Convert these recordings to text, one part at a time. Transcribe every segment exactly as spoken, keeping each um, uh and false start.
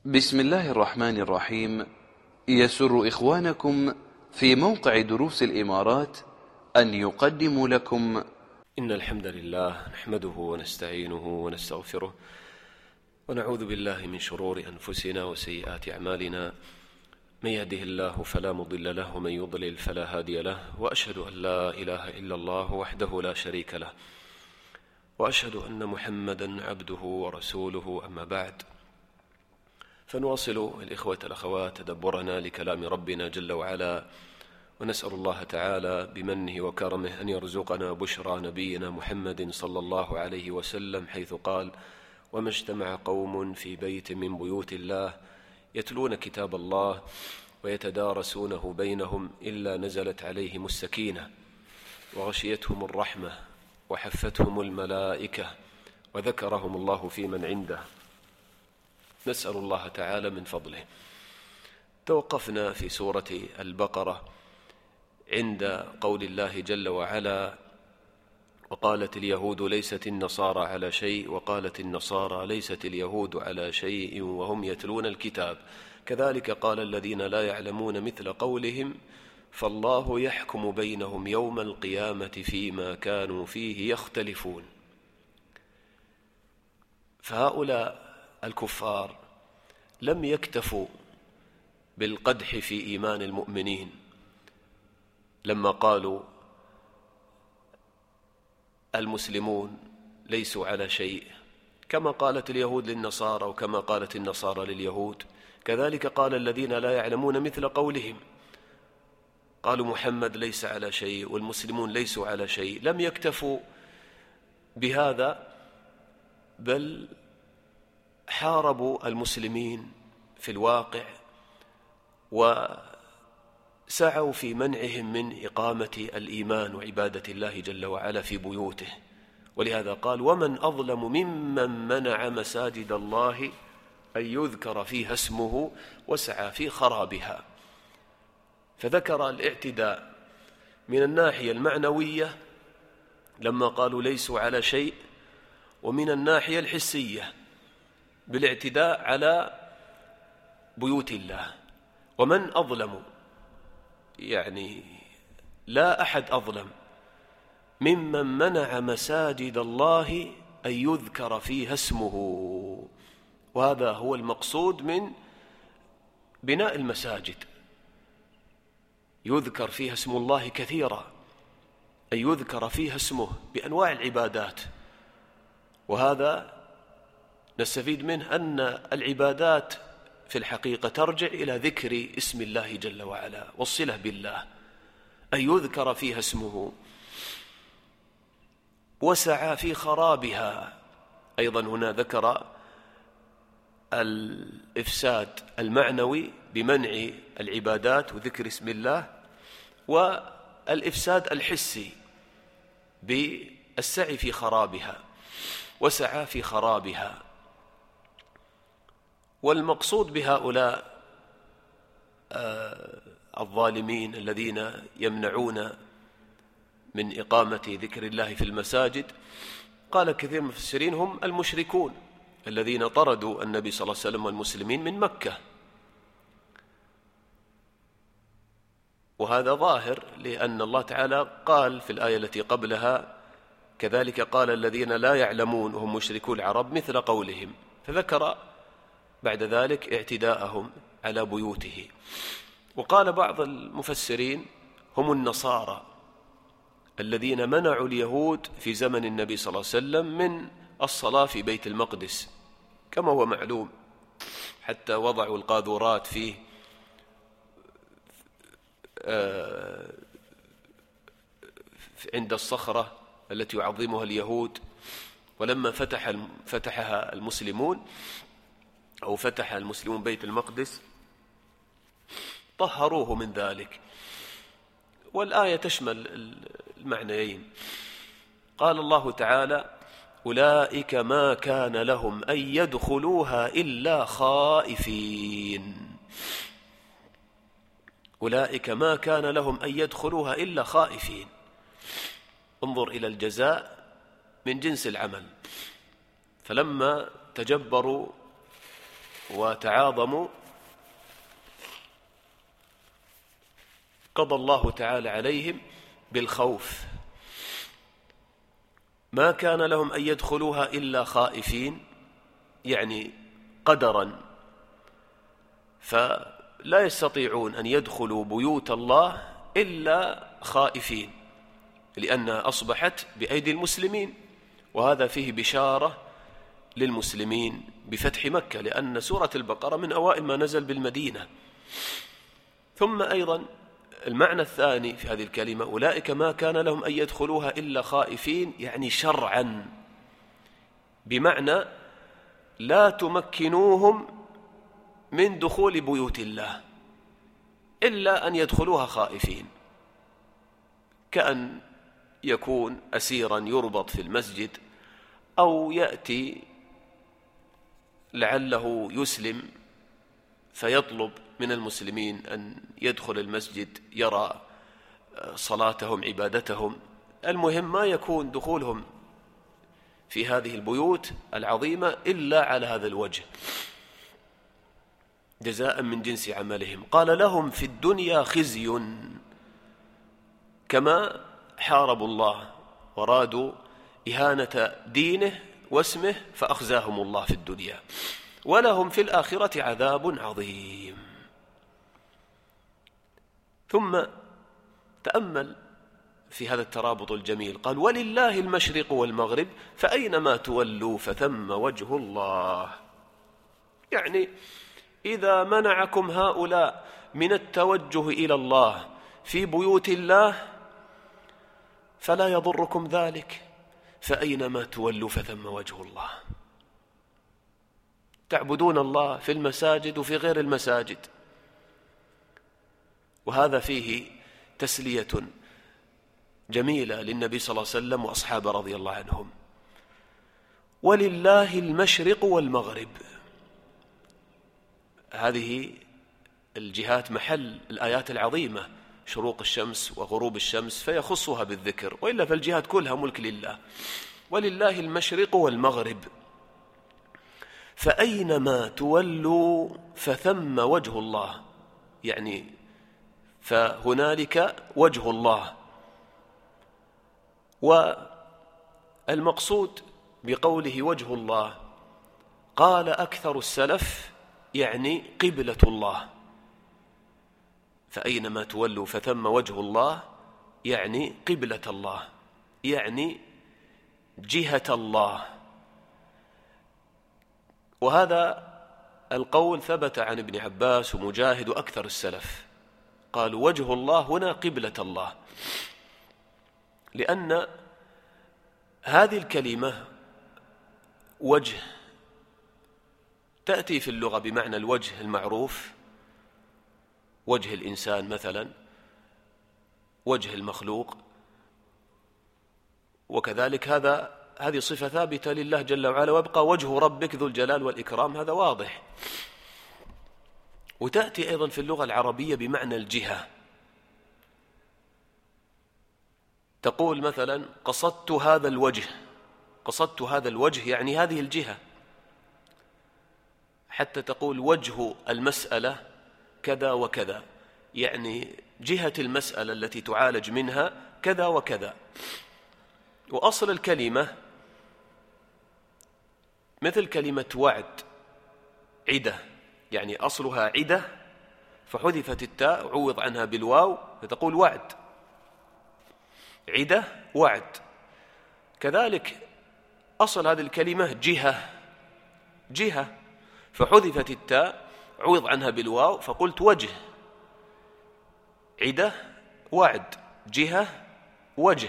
بسم الله الرحمن الرحيم. يسر إخوانكم في موقع دروس الإمارات أن يقدموا لكم إن الحمد لله نحمده ونستعينه ونستغفره ونعوذ بالله من شرور أنفسنا وسيئات أعمالنا. من يهده الله فلا مضل له ومن يضلل فلا هادي له، وأشهد أن لا إله إلا الله وحده لا شريك له، وأشهد أن محمدا عبده ورسوله. أما بعد، فنواصل الإخوة الأخوات تدبرنا لكلام ربنا جل وعلا، ونسأل الله تعالى بمنه وكرمه أن يرزقنا بشرى نبينا محمد صلى الله عليه وسلم، حيث قال: وما اجتمع قوم في بيت من بيوت الله يتلون كتاب الله ويتدارسونه بينهم إلا نزلت عليهم السكينة وغشيتهم الرحمة وحفتهم الملائكة وذكرهم الله في من عنده. نسأل الله تعالى من فضله. توقفنا في سورة البقرة عند قول الله جل وعلا: وقالت اليهود ليست النصارى على شيء وقالت النصارى ليست اليهود على شيء وهم يتلون الكتاب كذلك قال الذين لا يعلمون مثل قولهم فالله يحكم بينهم يوم القيامة فيما كانوا فيه يختلفون. فهؤلاء الكفار لم يكتفوا بالقدح في إيمان المؤمنين لما قالوا المسلمون ليسوا على شيء، كما قالت اليهود للنصارى وكما قالت النصارى لليهود، كذلك قال الذين لا يعلمون مثل قولهم، قالوا محمد ليس على شيء والمسلمون ليسوا على شيء. لم يكتفوا بهذا، بل حاربوا المسلمين في الواقع وسعوا في منعهم من إقامة الإيمان وعبادة الله جل وعلا في بيوته. ولهذا قال: ومن أظلم ممن منع مساجد الله أن يذكر فيها اسمه وسعى في خرابها. فذكر الاعتداء من الناحية المعنوية لما قالوا ليسوا على شيء، ومن الناحية الحسية بالاعتداء على بيوت الله. ومن أظلم، يعني لا أحد أظلم ممن منع مساجد الله أن يذكر فيها اسمه. وهذا هو المقصود من بناء المساجد، يذكر فيها اسم الله كثيرا، أن يذكر فيها اسمه بأنواع العبادات. وهذا نستفيد منه أن العبادات في الحقيقة ترجع إلى ذكر اسم الله جل وعلا والصلة بالله، أن يذكر فيها اسمه. وسعى في خرابها، أيضا هنا ذكر الإفساد المعنوي بمنع العبادات وذكر اسم الله، والإفساد الحسي بالسعي في خرابها. وسعى في خرابها. والمقصود بهؤلاء الظالمين الذين يمنعون من إقامة ذكر الله في المساجد، قال كثير من المفسرين هم المشركون الذين طردوا النبي صلى الله عليه وسلم والمسلمين من مكة. وهذا ظاهر، لأن الله تعالى قال في الآية التي قبلها: كذلك قال الذين لا يعلمون وهم مشركو العرب مثل قولهم. فذكر بعد ذلك اعتداءهم على بيوته. وقال بعض المفسرين هم النصارى الذين منعوا اليهود في زمن النبي صلى الله عليه وسلم من الصلاة في بيت المقدس كما هو معلوم، حتى وضعوا القاذورات فيه عند الصخرة التي يعظمها اليهود. ولما فتح فتحها المسلمون أو فتح المسلمون بيت المقدس طهروه من ذلك. والآية تشمل المعنيين. قال الله تعالى: أولئك ما كان لهم أن يدخلوها إلا خائفين. أولئك ما كان لهم أن يدخلوها إلا خائفين. انظر إلى الجزاء من جنس العمل. فلما تجبروا وتعاظموا قضى الله تعالى عليهم بالخوف، ما كان لهم أن يدخلوها إلا خائفين، يعني قدرا، فلا يستطيعون أن يدخلوا بيوت الله إلا خائفين، لأنها أصبحت بأيدي المسلمين. وهذا فيه بشارة للمسلمين بفتح مكة، لأن سورة البقرة من أوائل ما نزل بالمدينة. ثم أيضا المعنى الثاني في هذه الكلمة أولئك ما كان لهم أن يدخلوها إلا خائفين، يعني شرعا، بمعنى لا تمكنوهم من دخول بيوت الله إلا أن يدخلوها خائفين، كأن يكون أسيرا يربط في المسجد، أو يأتي لعله يسلم فيطلب من المسلمين أن يدخل المسجد يرى صلاتهم عبادتهم. المهم ما يكون دخولهم في هذه البيوت العظيمة إلا على هذا الوجه، جزاء من جنس عملهم. قال لهم في الدنيا خزي، كما حاربوا الله ورادوا إهانة دينه واسمه فأخزاهم الله في الدنيا، ولهم في الآخرة عذاب عظيم. ثم تأمل في هذا الترابط الجميل، قال ولله المشرق والمغرب فأينما تولوا فثم وجه الله. يعني إذا منعكم هؤلاء من التوجه إلى الله في بيوت الله فلا يضركم ذلك، فأينما تولوا فثم وجه الله. تعبدون الله في المساجد وفي غير المساجد، وهذا فيه تسلية جميلة للنبي صلى الله عليه وسلم وأصحابه رضي الله عنهم. ولله المشرق والمغرب، هذه الجهات محل الآيات العظيمة، شروق الشمس وغروب الشمس، فيخصها بالذكر، وإلا فالجهات كلها ملك لله. ولله المشرق والمغرب فأينما تولوا فثم وجه الله، يعني فهنالك وجه الله. والمقصود بقوله وجه الله، قال أكثر السلف يعني قبلة الله، فأينما تولوا فثم وجه الله يعني قبلة الله، يعني جهة الله. وهذا القول ثبت عن ابن عباس ومجاهد وأكثر السلف، قالوا وجه الله هنا قبلة الله، لأن هذه الكلمة وجه تأتي في اللغة بمعنى الوجه المعروف، وجه الإنسان مثلا، وجه المخلوق، وكذلك هذا هذه صفة ثابتة لله جل وعلا، ويبقى وجه ربك ذو الجلال والإكرام، هذا واضح. وتأتي أيضا في اللغة العربية بمعنى الجهة، تقول مثلا قصدت هذا الوجه، قصدت هذا الوجه يعني هذه الجهة، حتى تقول وجه المسألة كذا وكذا، يعني جهة المسألة التي تعالج منها كذا وكذا. وأصل الكلمة مثل كلمة وعد، عدة، يعني أصلها عدة فحذفت التاء عوض عنها بالواو فتقول وعد، عدة وعد. كذلك أصل هذه الكلمة جهة، جهة فحذفت التاء عوض عنها بالواو فقلت وجه، عدة وعد، جهة وجه.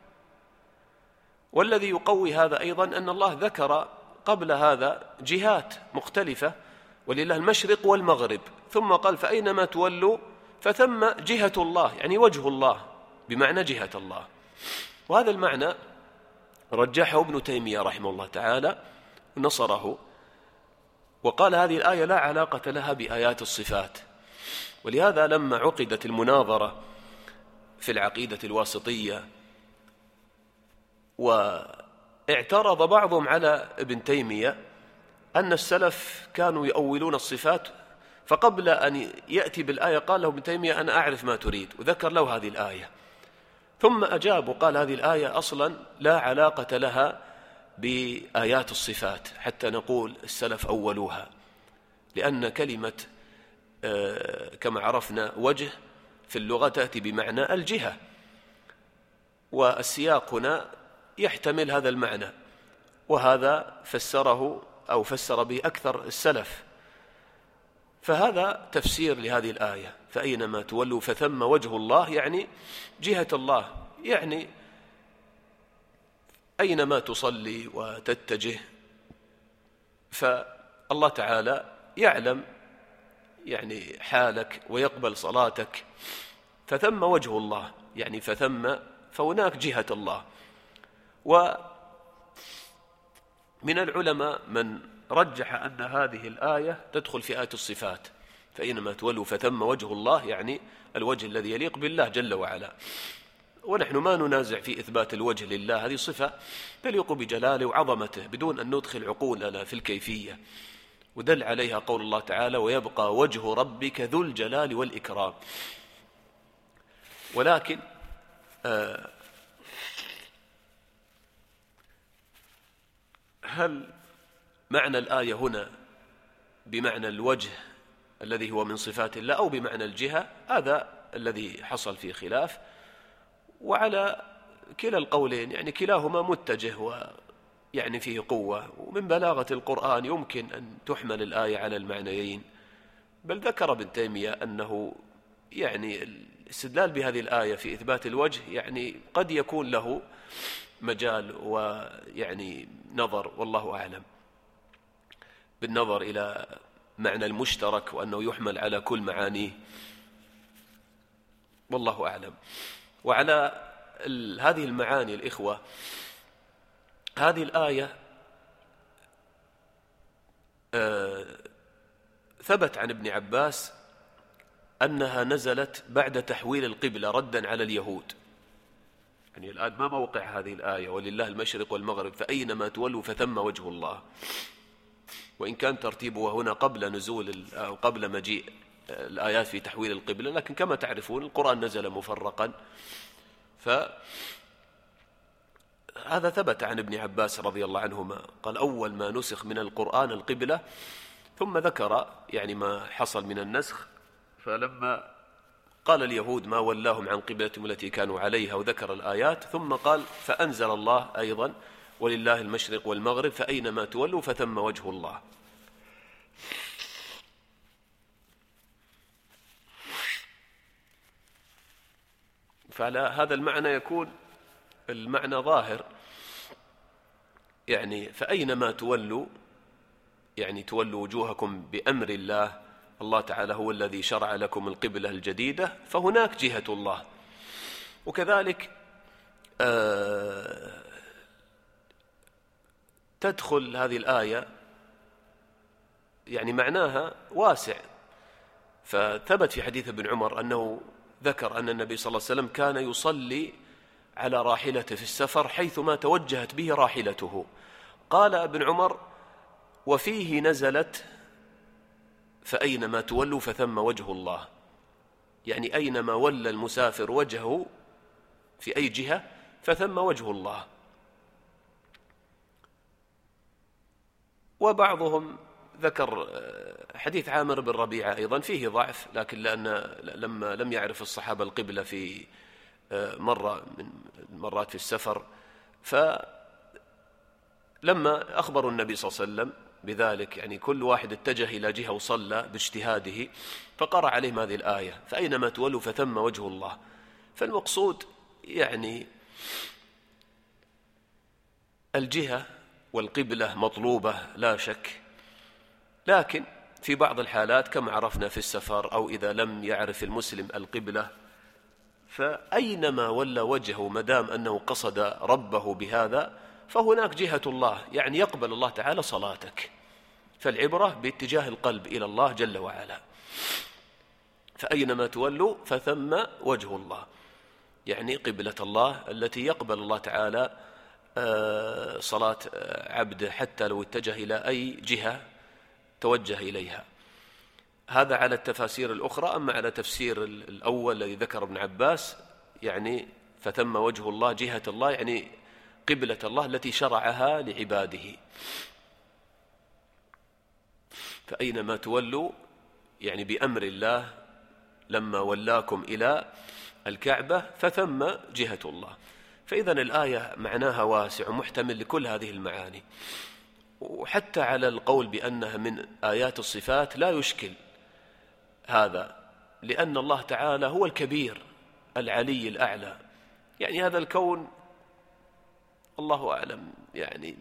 والذي يقوي هذا أيضا أن الله ذكر قبل هذا جهات مختلفة، ولله المشرق والمغرب، ثم قال فأينما تولوا فثم جهة الله، يعني وجه الله بمعنى جهة الله. وهذا المعنى رجحه ابن تيمية رحمه الله تعالى ونصره، وقال هذه الآية لا علاقة لها بآيات الصفات. ولهذا لما عقدت المناظرة في العقيدة الواسطية واعترض بعضهم على ابن تيمية أن السلف كانوا يؤولون الصفات، فقبل أن يأتي بالآية قال له ابن تيمية أنا أعرف ما تريد، وذكر له هذه الآية، ثم أجاب وقال هذه الآية أصلا لا علاقة لها بآيات الصفات حتى نقول السلف أولوها، لأن كلمة كما عرفنا وجه في اللغة تأتي بمعنى الجهة، والسياق هنا يحتمل هذا المعنى، وهذا فسره أو فسر به أكثر السلف، فهذا تفسير لهذه الآية. فأينما تولوا فثم وجه الله، يعني جهة الله، يعني أينما تصلي وتتجه فالله تعالى يعلم يعني حالك ويقبل صلاتك، فثم وجه الله، يعني فثم فهناك جهة الله. ومن العلماء من رجح أن هذه الآية تدخل في آية الصفات، فإنما تولوا فثم وجه الله، يعني الوجه الذي يليق بالله جل وعلا. ونحن ما ننازع في إثبات الوجه لله، هذه صفة تليق بجلاله وعظمته بدون أن ندخل عقولنا في الكيفية، ودل عليها قول الله تعالى ويبقى وجه ربك ذو الجلال والإكرام. ولكن آه هل معنى الآية هنا بمعنى الوجه الذي هو من صفات الله أو بمعنى الجهة؟ هذا الذي حصل فيه خلاف، وعلى كلا القولين يعني كلاهما متجه ويعني فيه قوة، ومن بلاغة القرآن يمكن أن تحمل الآية على المعنيين. بل ذكر ابن تيمية أنه يعني الاستدلال بهذه الآية في إثبات الوجه يعني قد يكون له مجال ويعني نظر، والله أعلم، بالنظر إلى معنى المشترك وأنه يحمل على كل معانيه، والله أعلم. وعلى هذه المعاني الإخوة، هذه الآية آه ثبت عن ابن عباس أنها نزلت بعد تحويل القبلة ردا على اليهود. يعني الآن ما موقع هذه الآية ولله المشرق والمغرب فأينما تولوا فثم وجه الله، وإن كان ترتيبه هنا قبل نزول أو قبل مجيء الآيات في تحويل القبلة، لكن كما تعرفون القرآن نزل مفرقا، فهذا ثبت عن ابن عباس رضي الله عنهما قال أول ما نسخ من القرآن القبلة، ثم ذكر يعني ما حصل من النسخ، فلما قال اليهود ما ولاهم عن قبلتهم التي كانوا عليها وذكر الآيات، ثم قال فأنزل الله أيضا ولله المشرق والمغرب فأينما تولوا فثم وجه الله. فعلى هذا المعنى يكون المعنى ظاهر، يعني فأينما تولوا يعني تولوا وجوهكم بأمر الله، الله تعالى هو الذي شرع لكم القبلة الجديدة، فهناك جهة الله. وكذلك آه تدخل هذه الآية يعني معناها واسع، فثبت في حديث ابن عمر أنه ذكر أن النبي صلى الله عليه وسلم كان يصلي على راحلته في السفر حيثما توجهت به راحلته. قال ابن عمر وفيه نزلت فأينما تولوا فثم وجه الله، يعني أينما ولى المسافر وجهه في أي جهة فثم وجه الله. وبعضهم ذكر حديث عامر بن ربيعة أيضا فيه ضعف، لكن لأن لما لم يعرف الصحابة القبلة في مرة من المرات في السفر، فلما أخبروا النبي صلى الله عليه وسلم بذلك يعني كل واحد اتجه إلى جهة وصلى باجتهاده، فقرأ عليهم هذه الآية فأينما تولوا فثم وجه الله. فالمقصود يعني الجهة والقبلة مطلوبة لا شك، لكن في بعض الحالات كما عرفنا في السفر أو إذا لم يعرف المسلم القبلة فأينما ولى وجهه مدام أنه قصد ربه بهذا فهناك جهة الله، يعني يقبل الله تعالى صلاتك. فالعبرة باتجاه القلب إلى الله جل وعلا. فأينما تولوا فثم وجه الله، يعني قبلة الله التي يقبل الله تعالى صلاة عبده حتى لو اتجه إلى أي جهة توجه إليها. هذا على التفاسير الأخرى. أما على تفسير الأول الذي ذكر ابن عباس يعني فثم وجه الله جهة الله يعني قبلة الله التي شرعها لعباده، فأينما تولوا يعني بأمر الله لما ولاكم إلى الكعبة فثم جهة الله. فإذن الآية معناها واسع ومحتمل لكل هذه المعاني. وحتى على القول بأنها من آيات الصفات لا يشكل هذا، لأن الله تعالى هو الكبير العلي الأعلى. يعني هذا الكون الله أعلم يعني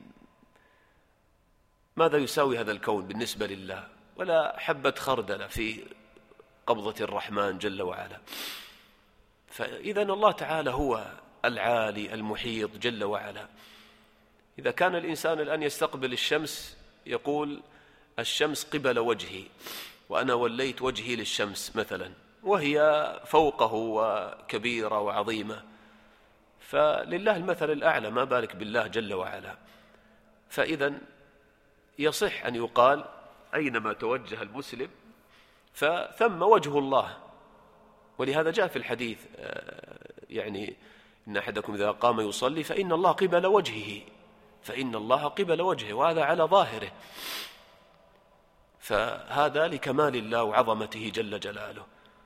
ماذا يساوي هذا الكون بالنسبة لله، ولا حبة خردلة في قبضة الرحمن جل وعلا. فإذن الله تعالى هو العالي المحيط جل وعلا. إذا كان الإنسان الآن يستقبل الشمس يقول الشمس قبل وجهي وأنا وليت وجهي للشمس مثلا، وهي فوقه وكبيرة وعظيمة، فلله المثل الأعلى، ما بالك بالله جل وعلا. فإذن يصح أن يقال أينما توجه المسلم فثم وجه الله. ولهذا جاء في الحديث يعني إن أحدكم إذا قام يصلي فإن الله قبل وجهه، فإن الله قبل وجهه، وهذا على ظاهره. فهذا لكمال الله وعظمته جل جلاله.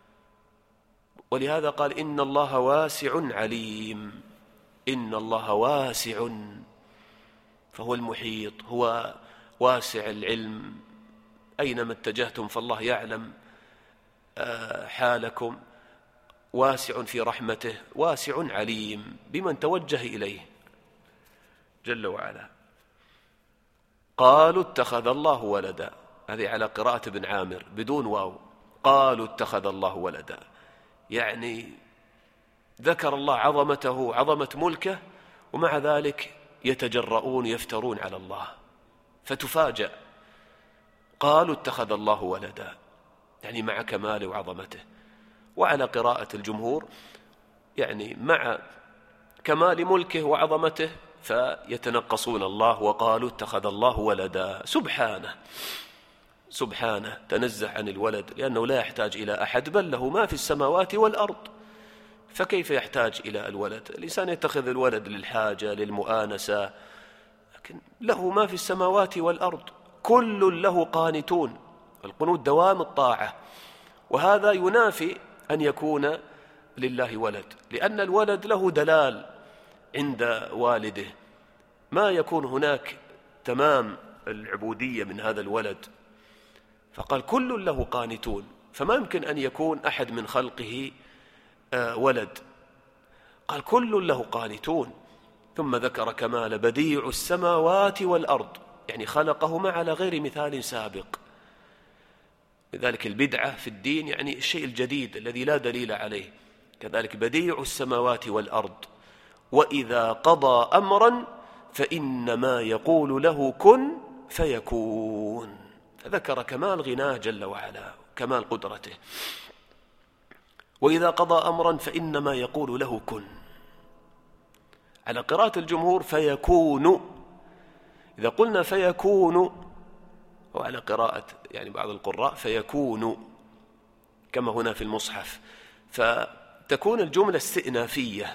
ولهذا قال إن الله واسع عليم. إن الله واسع، فهو المحيط، هو واسع العلم، أينما اتجهتم فالله يعلم حالكم، واسع في رحمته، واسع عليم بمن توجه إليه جل وعلا. قالوا اتخذ الله ولدا، هذه على قراءة ابن عامر بدون واو. قالوا اتخذ الله ولدا، يعني ذكر الله عظمته عظمة ملكه، ومع ذلك يتجرؤون يفترون على الله فتفاجأ. قالوا اتخذ الله ولدا يعني مع كماله وعظمته. وعلى قراءة الجمهور يعني مع كمال ملكه وعظمته فيتنقصون الله وقالوا اتخذ الله ولدا. سبحانه سبحانه تنزه عن الولد، لأنه لا يحتاج إلى أحد، بل له ما في السماوات والأرض، فكيف يحتاج إلى الولد؟ الإنسان يتخذ الولد للحاجة للمؤانسة، لكن له ما في السماوات والأرض، كل له قانتون. القنوت دوام الطاعة، وهذا ينافي أن يكون لله ولد، لأن الولد له دلال عند والده، ما يكون هناك تمام العبودية من هذا الولد. فقال كل له قانتون، فما يمكن أن يكون أحد من خلقه ولد. قال كل له قانتون، ثم ذكر كمال بديع السماوات والأرض، يعني خلقهما على غير مثال سابق. لذلك البدعة في الدين يعني الشيء الجديد الذي لا دليل عليه. كذلك بديع السماوات والأرض، وإذا قضى أمرا فإنما يقول له كن فيكون. فذكر كمال غناه جل وعلا، كمال قدرته. وإذا قضى أمرا فإنما يقول له كن. على قراءة الجمهور فيكون. إذا قلنا فيكون، وعلى قراءة يعني بعض القراء فيكون كما هنا في المصحف، فتكون الجملة استئنافية،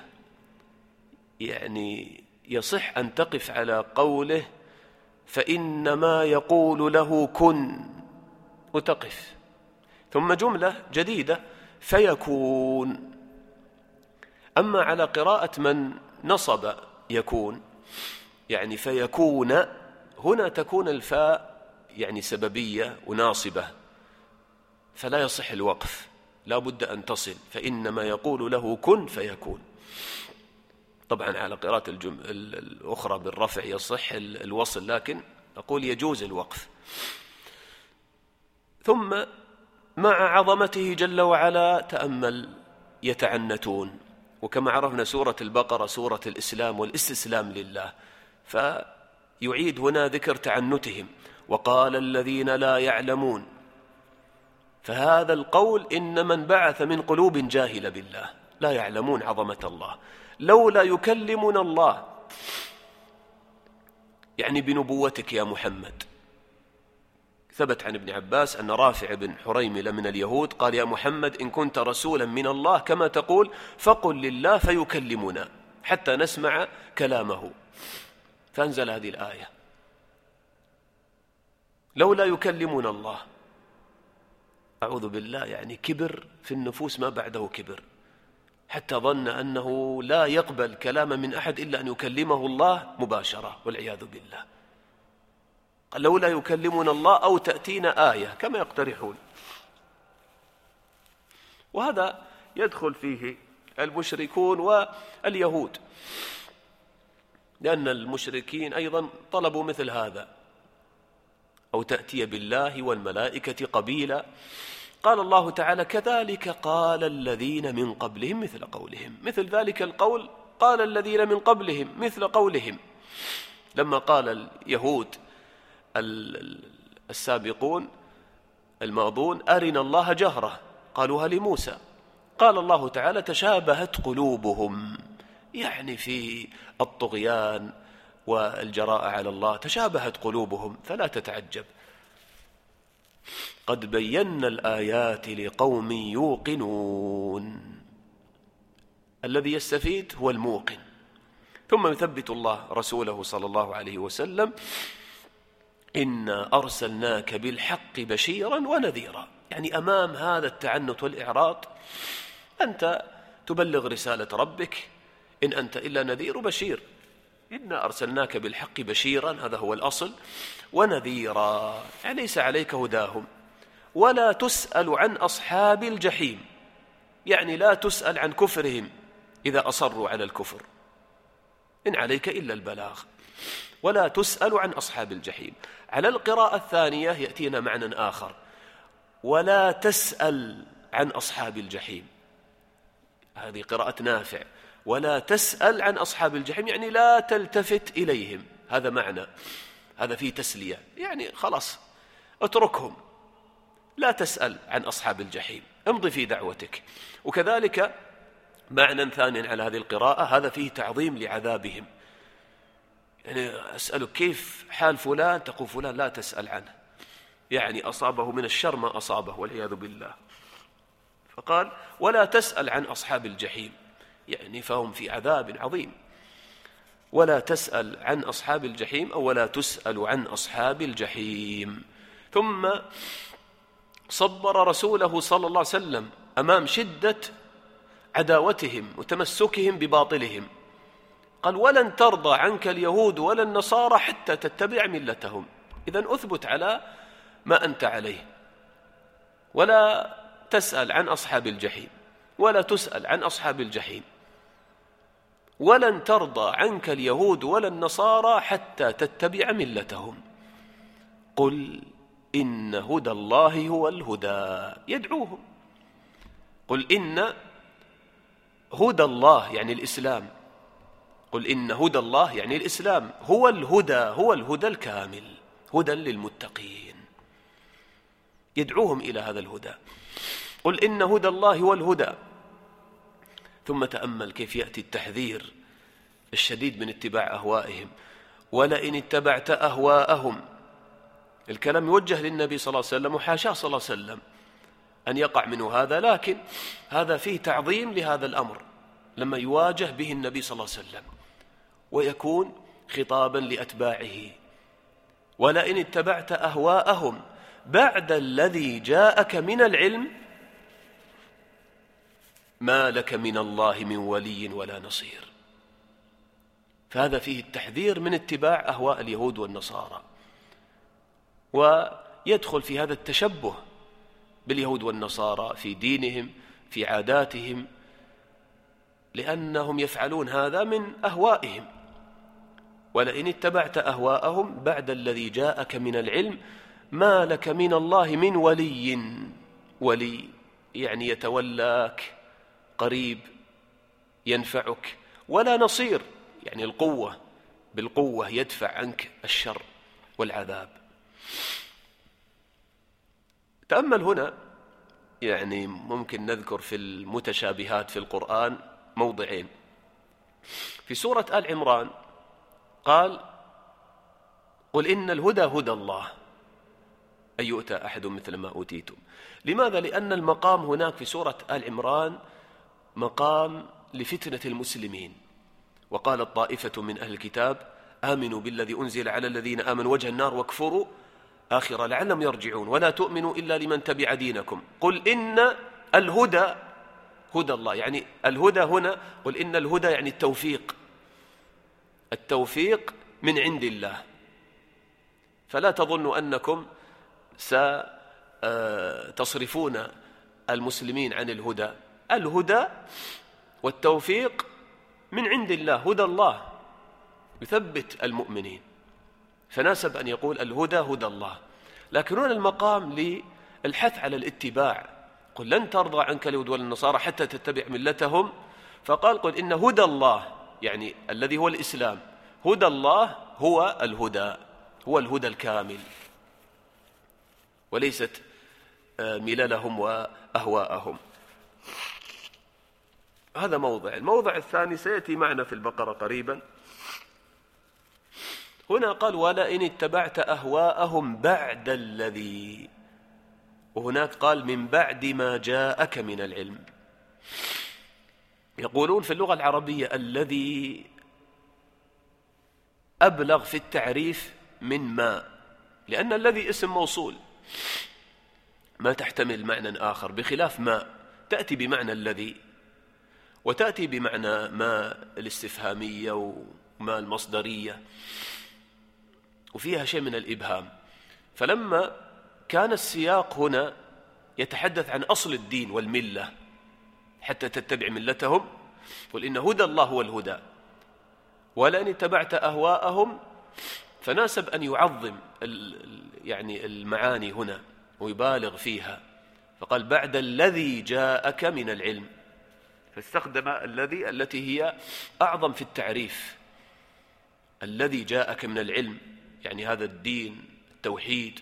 يعني يصح أن تقف على قوله فإنما يقول له كن وتقف، ثم جملة جديدة فيكون. أما على قراءة من نصب يكون يعني فيكون، هنا تكون الفاء يعني سببية وناصبة، فلا يصح الوقف، لا بد أن تصل. فإنما يقول له كن فيكون. طبعا على قراءة الجملة الأخرى بالرفع يصح الوصل، لكن أقول يجوز الوقف. ثم مع عظمته جل وعلا تأمل يتعنتون، وكما عرفنا سورة البقرة سورة الإسلام والاستسلام لله، فيعيد هنا ذكر تعنتهم. وقال الذين لا يعلمون، فهذا القول إنما انبعث من قلوب جاهلة بالله لا يعلمون عظمة الله. لولا يكلمنا الله يعني بنبوتك يا محمد. ثبت عن ابن عباس أن رافع بن حريملة من اليهود قال: يا محمد إن كنت رسولا من الله كما تقول فقل لله فيكلمنا حتى نسمع كلامه. فأنزل هذه الآية: لولا يكلمنا الله. أعوذ بالله، يعني كبر في النفوس ما بعده كبر، حتى ظن أنه لا يقبل كلام من أحد إلا أن يكلمه الله مباشرة، والعياذ بالله. قال: لولا يكلمنا الله أو تأتينا آية كما يقترحون. وهذا يدخل فيه المشركون واليهود، لأن المشركين أيضا طلبوا مثل هذا: أو تأتي بالله والملائكة قبيلا. قال الله تعالى: كذلك قال الذين من قبلهم مثل قولهم. مثل ذلك القول قال الذين من قبلهم مثل قولهم. لما قال اليهود السابقون الماضون: أرنا الله جهرة، قالوها لموسى. قال الله تعالى: تشابهت قلوبهم، يعني في الطغيان والجراءة على الله تشابهت قلوبهم، فلا تتعجب. قد بينا الآيات لقوم يوقنون. الذي يستفيد هو الموقن. ثم يثبت الله رسوله صلى الله عليه وسلم: إنا أرسلناك بالحق بشيرا ونذيرا. يعني أمام هذا التعنت والإعراض أنت تبلغ رسالة ربك، إن أنت إلا نذير بشير. إنا أرسلناك بالحق بشيرا، هذا هو الأصل، ونذيرا، يعني ليس عليك هداهم. ولا تسأل عن أصحاب الجحيم، يعني لا تسأل عن كفرهم إذا أصروا على الكفر، إن عليك إلا البلاغ. ولا تسأل عن أصحاب الجحيم. على القراءة الثانية يأتينا معنى آخر: ولا تسأل عن أصحاب الجحيم. هذه قراءة نافع: ولا تسأل عن أصحاب الجحيم، يعني لا تلتفت إليهم. هذا معنى، هذا فيه تسلية، يعني خلاص اتركهم، لا تسأل عن أصحاب الجحيم، امضي في دعوتك. وكذلك معنى ثاني على هذه القراءة، هذا فيه تعظيم لعذابهم. يعني أسألك كيف حال فلان، تقول فلان لا تسأل عنه، يعني أصابه من الشر ما أصابه والعياذ بالله. فقال: ولا تسأل عن أصحاب الجحيم، يعني فهم في عذاب عظيم. ولا تسأل عن أصحاب الجحيم، أو ولا تسأل عن أصحاب الجحيم. ثم صبر رسوله صلى الله عليه وسلم أمام شدة عداوتهم وتمسكهم بباطلهم. قال: ولن ترضى عنك اليهود ولا النصارى حتى تتبع ملتهم. إذن أثبت على ما أنت عليه، ولا تسأل عن أصحاب الجحيم، ولا تسأل عن أصحاب الجحيم. ولن ترضى عنك اليهود ولا النصارى حتى تتبع ملتهم. قل إن هدى الله هو الهدى. يدعوهم. قل إن هدى الله يعني الإسلام. قل إن هدى الله يعني الإسلام هو الهدى، هو الهدى الكامل، هدى للمتقين. يدعوهم إلى هذا الهدى. قل إن هدى الله هو الهدى. ثم تأمل كيف يأتي التحذير الشديد من اتباع أهوائهم. ولئن اتبعت أهواءهم، الكلام يوجه للنبي صلى الله عليه وسلم، وحاشاه صلى الله عليه وسلم أن يقع منه هذا، لكن هذا فيه تعظيم لهذا الأمر لما يواجه به النبي صلى الله عليه وسلم، ويكون خطابا لأتباعه. ولئن اتبعت أهواءهم بعد الذي جاءك من العلم ما لك من الله من ولي ولا نصير. فهذا فيه التحذير من اتباع أهواء اليهود والنصارى، ويدخل في هذا التشبه باليهود والنصارى في دينهم، في عاداتهم، لأنهم يفعلون هذا من أهوائهم. ولئن اتبعت أهواءهم بعد الذي جاءك من العلم ما لك من الله من ولي. ولي يعني يتولاك، قريب، ينفعك، ولا نصير يعني القوة، بالقوة يدفع عنك الشر والعذاب. تأمل هنا، يعني ممكن نذكر في المتشابهات في القرآن موضعين. في سورة آل عمران قال: قل إن الهدى هدى الله أن يؤتى أحد مثل ما أوتيتم. لماذا؟ لأن المقام هناك في سورة آل عمران مقام لفتنة المسلمين. وقالت طائفة من أهل الكتاب آمنوا بالذي أنزل على الذين آمنوا وجه النار واكفروا آخرة لعلهم يرجعون ولا تؤمنوا إلا لمن تبع دينكم قل إن الهدى هدى الله. يعني الهدى هنا قل إن الهدى يعني التوفيق، التوفيق من عند الله. فلا تظنوا أنكم ستصرفون المسلمين عن الهدى. الهدى والتوفيق من عند الله، هدى الله يثبت المؤمنين، فناسب أن يقول الهدى هدى الله. لكن هنا المقام للحث على الاتباع، قل لن ترضى عنك اليهود ولا النصارى حتى تتبع ملتهم، فقال قل إن هدى الله يعني الذي هو الإسلام، هدى الله هو الهدى، هو الهدى الكامل وليست مللهم وأهواءهم. هذا موضع. الموضع الثاني سيأتي معنا في البقرة قريبا. هنا قال ولئن اتبعت أهواءهم بعد الذي، وهناك قال من بعد ما جاءك من العلم. يقولون في اللغة العربية الذي أبلغ في التعريف من ما، لأن الذي اسم موصول ما تحتمل معنى آخر، بخلاف ما تأتي بمعنى الذي، وتأتي بمعنى ما الاستفهامية وما المصدرية، وفيها شيء من الإبهام. فلما كان السياق هنا يتحدث عن أصل الدين والملة حتى تتبع ملتهم، قل إن هدى الله هو الهدى، ولئن اتبعت أهواءهم، فناسب أن يعظم يعني المعاني هنا ويبالغ فيها، فقال بعد الذي جاءك من العلم، فاستخدم الذي التي هي أعظم في التعريف. الذي جاءك من العلم يعني هذا الدين التوحيد،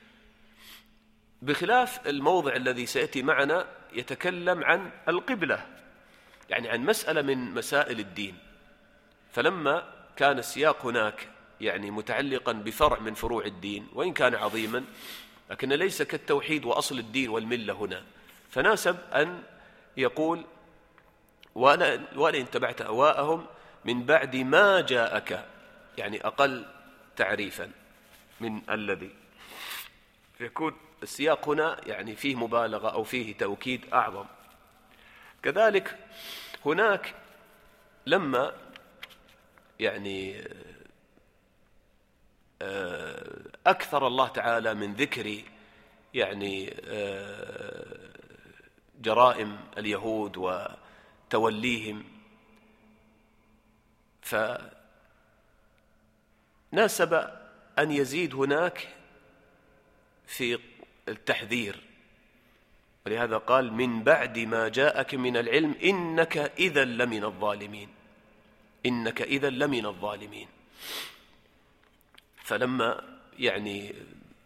بخلاف الموضع الذي سيأتي معنا يتكلم عن القبلة، يعني عن مسألة من مسائل الدين. فلما كان السياق هناك يعني متعلقا بفرع من فروع الدين وإن كان عظيما، لكن ليس كالتوحيد وأصل الدين والملة هنا، فناسب أن يقول ولئن اتبعت أهواءهم من بعد ما جاءك، يعني أقل تعريفا من الذي، فيكون السياق هنا يعني فيه مبالغة أو فيه توكيد أعظم. كذلك هناك لما يعني أكثر الله تعالى من ذكر يعني جرائم اليهود وتوليهم، فناسب أن يزيد هناك في التحذير، ولهذا قال من بعد ما جاءك من العلم إنك إذا لمن الظالمين، إنك إذا لمن الظالمين. فلما يعني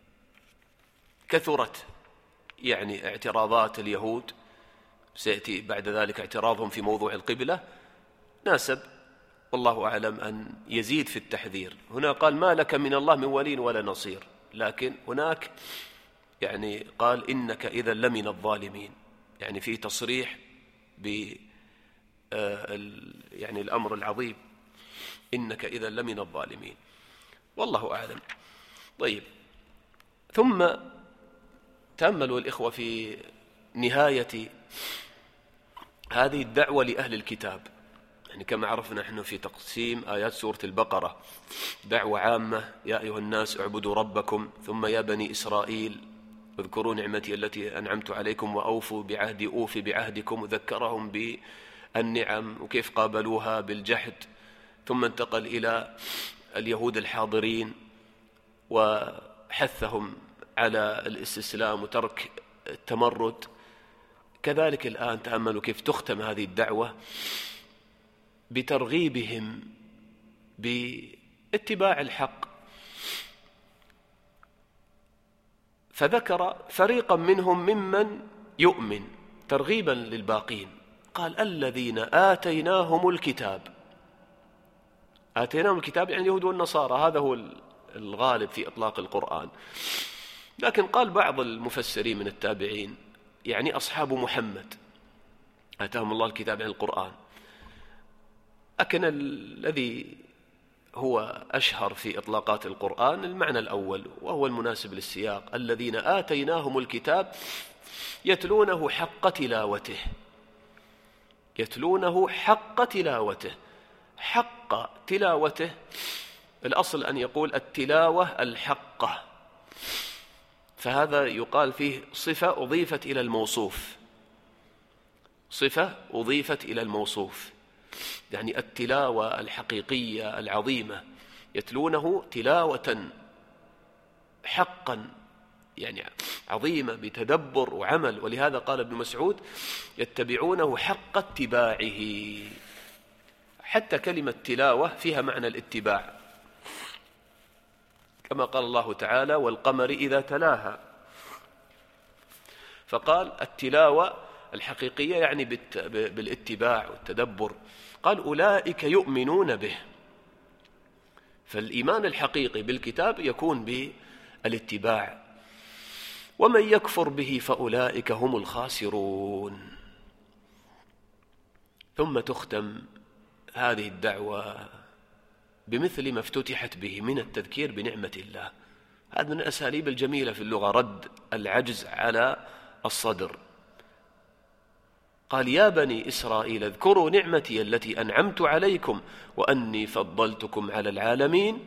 كثرت يعني اعتراضات اليهود، سيأتي بعد ذلك اعتراضهم في موضوع القبلة، ناسب والله أعلم أن يزيد في التحذير. هنا قال ما لك من الله من ولي ولا نصير، لكن هناك يعني قال إنك إذا لمن الظالمين، يعني في تصريح ب يعني الأمر العظيم، إنك إذا لمن الظالمين، والله أعلم. طيب، ثم تأملوا الإخوة في نهاية هذه الدعوة لأهل الكتاب. يعني كما عرفنا نحن في تقسيم آيات سورة البقرة، دعوة عامة يا أيها الناس اعبدوا ربكم، ثم يا بني إسرائيل اذكروا نعمتي التي أنعمت عليكم وأوفوا بعهدي أوفي بعهدكم، وذكرهم بالنعم وكيف قابلوها بالجحد. ثم انتقل إلى اليهود الحاضرين وحثهم على الاستسلام وترك التمرد. كذلك الآن تأملوا كيف تختم هذه الدعوة بترغيبهم باتباع الحق، فذكر فريقا منهم ممن يؤمن ترغيبا للباقين، قال الذين آتيناهم الكتاب. آتيناهم الكتاب يعني اليهود والنصارى، هذا هو الغالب في إطلاق القرآن. لكن قال بعض المفسرين من التابعين يعني أصحاب محمد آتاهم الله الكتاب عن القرآن. لكن الذي هو أشهر في إطلاقات القرآن المعنى الأول، وهو المناسب للسياق: الذين آتيناهم الكتاب يتلونه حق تلاوته. يتلونه حق تلاوته. حق تلاوته الأصل أن يقول التلاوة الحقة، فهذا يقال فيه صفة أضيفت إلى الموصوف. صفة أضيفت إلى الموصوف، يعني التلاوة الحقيقية العظيمة، يتلونه تلاوة حقا يعني عظيمة بتدبر وعمل. ولهذا قال ابن مسعود: يتبعونه حق اتباعه. حتى كلمة تلاوة فيها معنى الاتباع، كما قال الله تعالى: والقمر إذا تلاها. فقال التلاوة الحقيقية يعني بالاتباع والتدبر. قال: أولئك يؤمنون به. فالإيمان الحقيقي بالكتاب يكون بالاتباع. ومن يكفر به فأولئك هم الخاسرون. ثم تختم هذه الدعوة بمثل ما افتتحت به من التذكير بنعمة الله. هذا من الأساليب الجميلة في اللغة، رد العجز على الصدر. قال: يا بني إسرائيل اذكروا نعمتي التي أنعمت عليكم وأني فضلتكم على العالمين.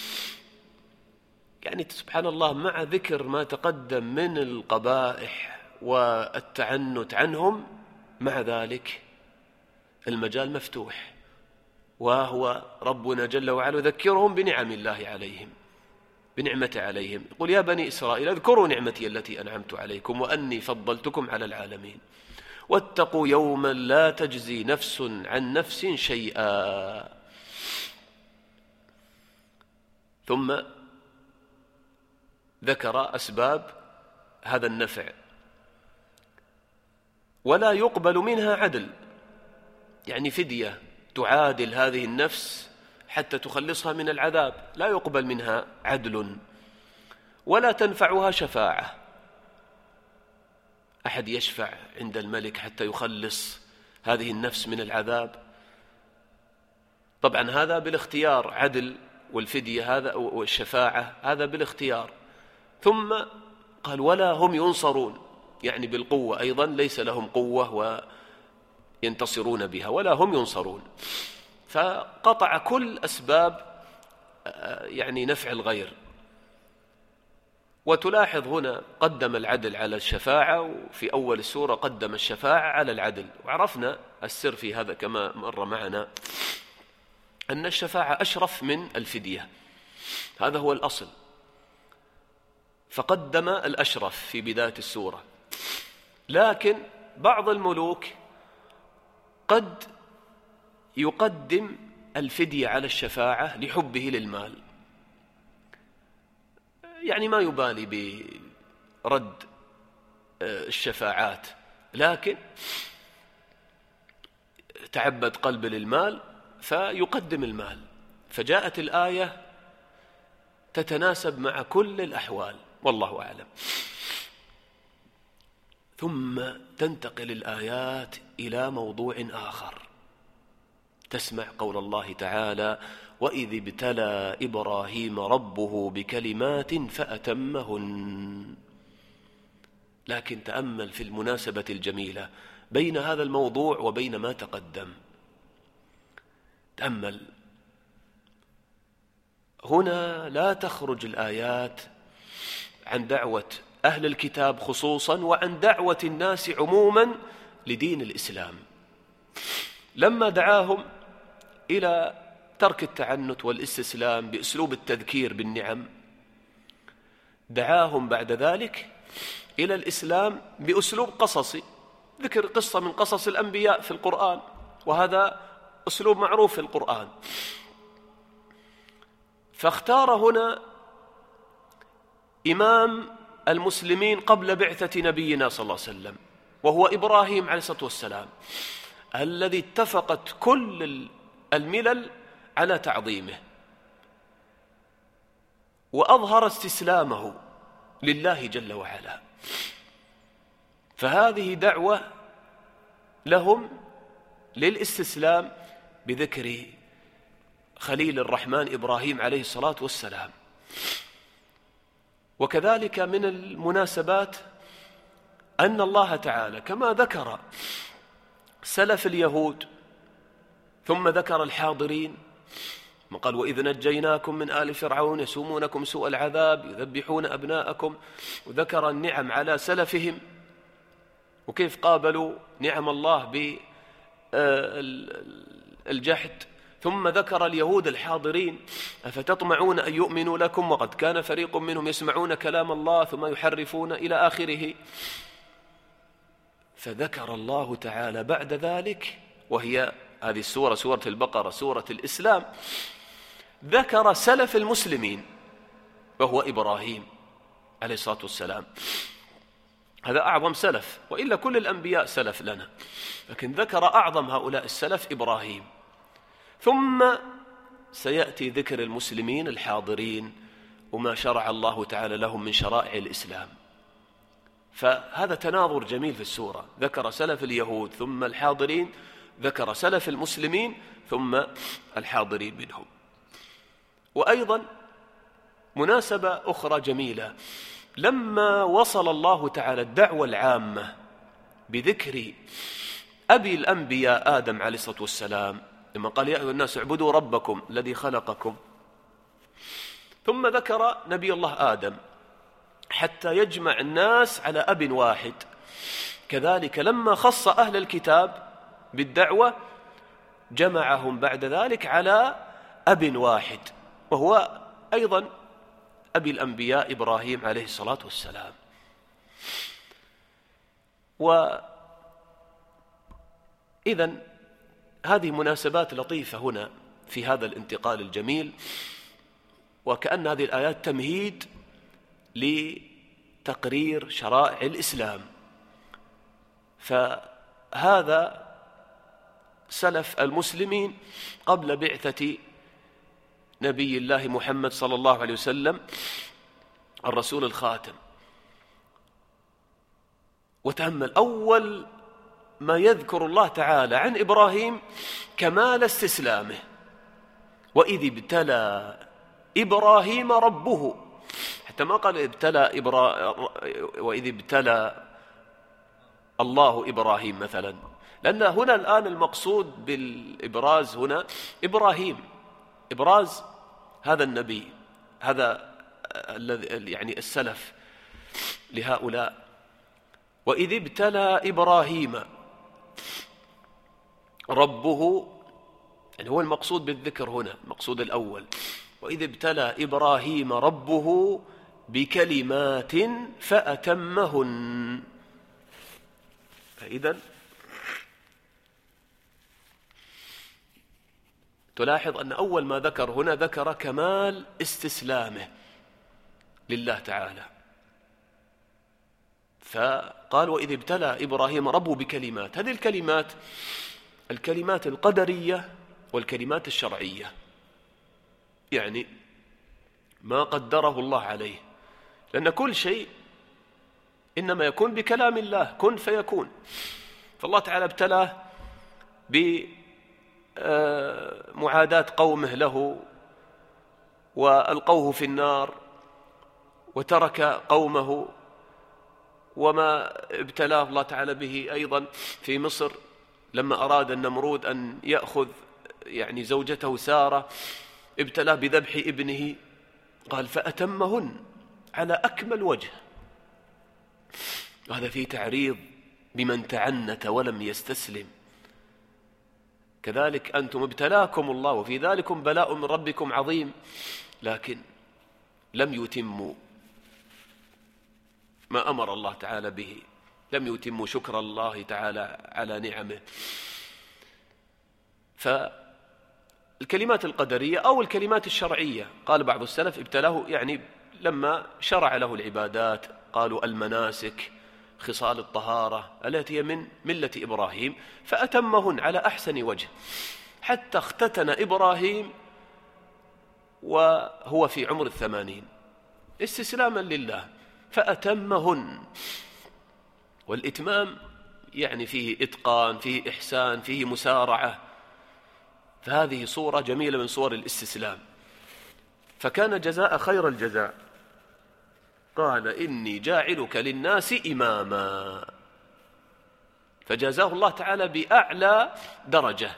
يعني سبحان الله، مع ذكر ما تقدم من القبائح والتعنت عنهم، مع ذلك المجال مفتوح، وهو ربنا جل وعلا يذكرهم بنعم الله عليهم، بنعمة عليهم. يقول: يا بني إسرائيل اذكروا نعمتي التي أنعمت عليكم وأني فضلتكم على العالمين واتقوا يوما لا تجزي نفس عن نفس شيئا. ثم ذكر أسباب هذا النفع: ولا يقبل منها عدل، يعني فدية تعادل هذه النفس حتى تخلصها من العذاب، لا يقبل منها عدل. ولا تنفعها شفاعة، أحد يشفع عند الملك حتى يخلص هذه النفس من العذاب. طبعا هذا بالاختيار، عدل والفدية هذا والشفاعة هذا بالاختيار. ثم قال: ولا هم ينصرون، يعني بالقوة أيضا، ليس لهم قوة وينتصرون بها، ولا هم ينصرون. فقطع كل أسباب يعني نفع الغير. وتلاحظ هنا قدم العدل على الشفاعة، وفي أول السورة قدم الشفاعة على العدل. وعرفنا السر في هذا كما مر معنا، أن الشفاعة أشرف من الفدية، هذا هو الأصل. فقدم الأشرف في بداية السورة. لكن بعض الملوك قد يقدم الفدية على الشفاعة لحبه للمال، يعني ما يبالي برد الشفاعات، لكن تعبد قلب للمال فيقدم المال. فجاءت الآية تتناسب مع كل الأحوال، والله أعلم. ثم تنتقل الآيات إلى موضوع آخر. تسمع قول الله تعالى: وإذ ابتلى إبراهيم ربه بكلمات فأتمهن. لكن تأمل في المناسبة الجميلة بين هذا الموضوع وبين ما تقدم. تأمل هنا، لا تخرج الآيات عن دعوة أهل الكتاب خصوصا وعن دعوة الناس عموما لدين الإسلام. لما دعاهم إلى ترك التعنت والاستسلام بأسلوب التذكير بالنعم، دعاهم بعد ذلك إلى الإسلام بأسلوب قصصي، ذكر قصة من قصص الأنبياء في القرآن، وهذا أسلوب معروف في القرآن. فاختار هنا إمام المسلمين قبل بعثة نبينا صلى الله عليه وسلم، وهو إبراهيم عليه الصلاة والسلام، الذي اتفقت كل الملل على تعظيمه. وأظهر استسلامه لله جل وعلا. فهذه دعوة لهم للاستسلام بذكر خليل الرحمن إبراهيم عليه الصلاة والسلام. وكذلك من المناسبات أن الله تعالى كما ذكر سلف اليهود ثم ذكر الحاضرين، قال وإذ نجيناكم من آل فرعون يسومونكم سوء العذاب يذبحون أبناءكم، وذكر النعم على سلفهم وكيف قابلوا نعم الله بالجحد. ثم ذكر اليهود الحاضرين أفتطمعون أن يؤمنوا لكم وقد كان فريق منهم يسمعون كلام الله ثم يحرفون إلى آخره. فذكر الله تعالى بعد ذلك، وهي هذه السورة سورة البقرة سورة الإسلام، ذكر سلف المسلمين وهو إبراهيم عليه الصلاة والسلام. هذا أعظم سلف، وإلا كل الأنبياء سلف لنا، لكن ذكر أعظم هؤلاء السلف إبراهيم. ثم سيأتي ذكر المسلمين الحاضرين وما شرع الله تعالى لهم من شرائع الإسلام. فهذا تناظر جميل في السورة، ذكر سلف اليهود ثم الحاضرين، ذكر سلف المسلمين ثم الحاضرين منهم. وأيضا مناسبة أخرى جميلة، لما وصل الله تعالى الدعوة العامة بذكر أبي الأنبياء آدم عليه الصلاة والسلام، لما قال يا أيها الناس اعبدوا ربكم الذي خلقكم، ثم ذكر نبي الله آدم حتى يجمع الناس على أب واحد. كذلك لما خص أهل الكتاب بالدعوة جمعهم بعد ذلك على أب واحد، وهو أيضا أبي الأنبياء إبراهيم عليه الصلاة والسلام. وإذن هذه مناسبات لطيفة هنا في هذا الانتقال الجميل، وكأن هذه الآيات تمهيد لتقرير شرائع الإسلام. فهذا سلف المسلمين قبل بعثة نبي الله محمد صلى الله عليه وسلم الرسول الخاتم. وتأمل أول ما يذكر الله تعالى عن إبراهيم كمال استسلامه، وإذ ابتلى إبراهيم ربه، حتى ما قال ابتلى إبرا... وإذ ابتلى الله إبراهيم مثلا، لأن هنا الآن المقصود بالإبراز هنا إبراهيم، إبراز هذا النبي، هذا الذي يعني السلف لهؤلاء. وإذ ابتلى إبراهيم ربه، يعني هو المقصود بالذكر هنا، المقصود الأول. وإذ ابتلى إبراهيم ربه بكلمات فأتمهن. فإذا تلاحظ أن أول ما ذكر هنا ذكر كمال استسلامه لله تعالى، فقال وإذ ابتلى إبراهيم ربه بكلمات. هذه الكلمات الكلمات القدرية والكلمات الشرعية، يعني ما قدره الله عليه، لأن كل شيء إنما يكون بكلام الله، كن فيكون. فالله تعالى ابتلاه بمعاداة قومه له وألقوه في النار وترك قومه، وما ابتلاه الله تعالى به أيضا في مصر لما أراد النمرود أن يأخذ يعني زوجته سارة، ابتلاه بذبح ابنه، قال فأتمهن على أكمل وجه. هذا فيه تعريض بمن تعنت ولم يستسلم. كذلك أنتم ابتلاكم الله وفي ذلكم بلاء من ربكم عظيم، لكن لم يتموا ما أمر الله تعالى به، لم يتموا شكر الله تعالى على نعمه. فالكلمات القدرية أو الكلمات الشرعية، قال بعض السلف ابتلاه يعني لما شرع له العبادات، قالوا المناسك، خصال الطهارة التي هي من ملة إبراهيم، فأتمهن على أحسن وجه، حتى اختتن إبراهيم وهو في عمر الثمانين، استسلاما لله فأتمهن. والإتمام يعني فيه إتقان، فيه إحسان، فيه مسارعة، فهذه صورة جميلة من صور الاستسلام. فكان جزاء خير الجزاء، قال إني جاعلك للناس إماما، فجازاه الله تعالى بأعلى درجة،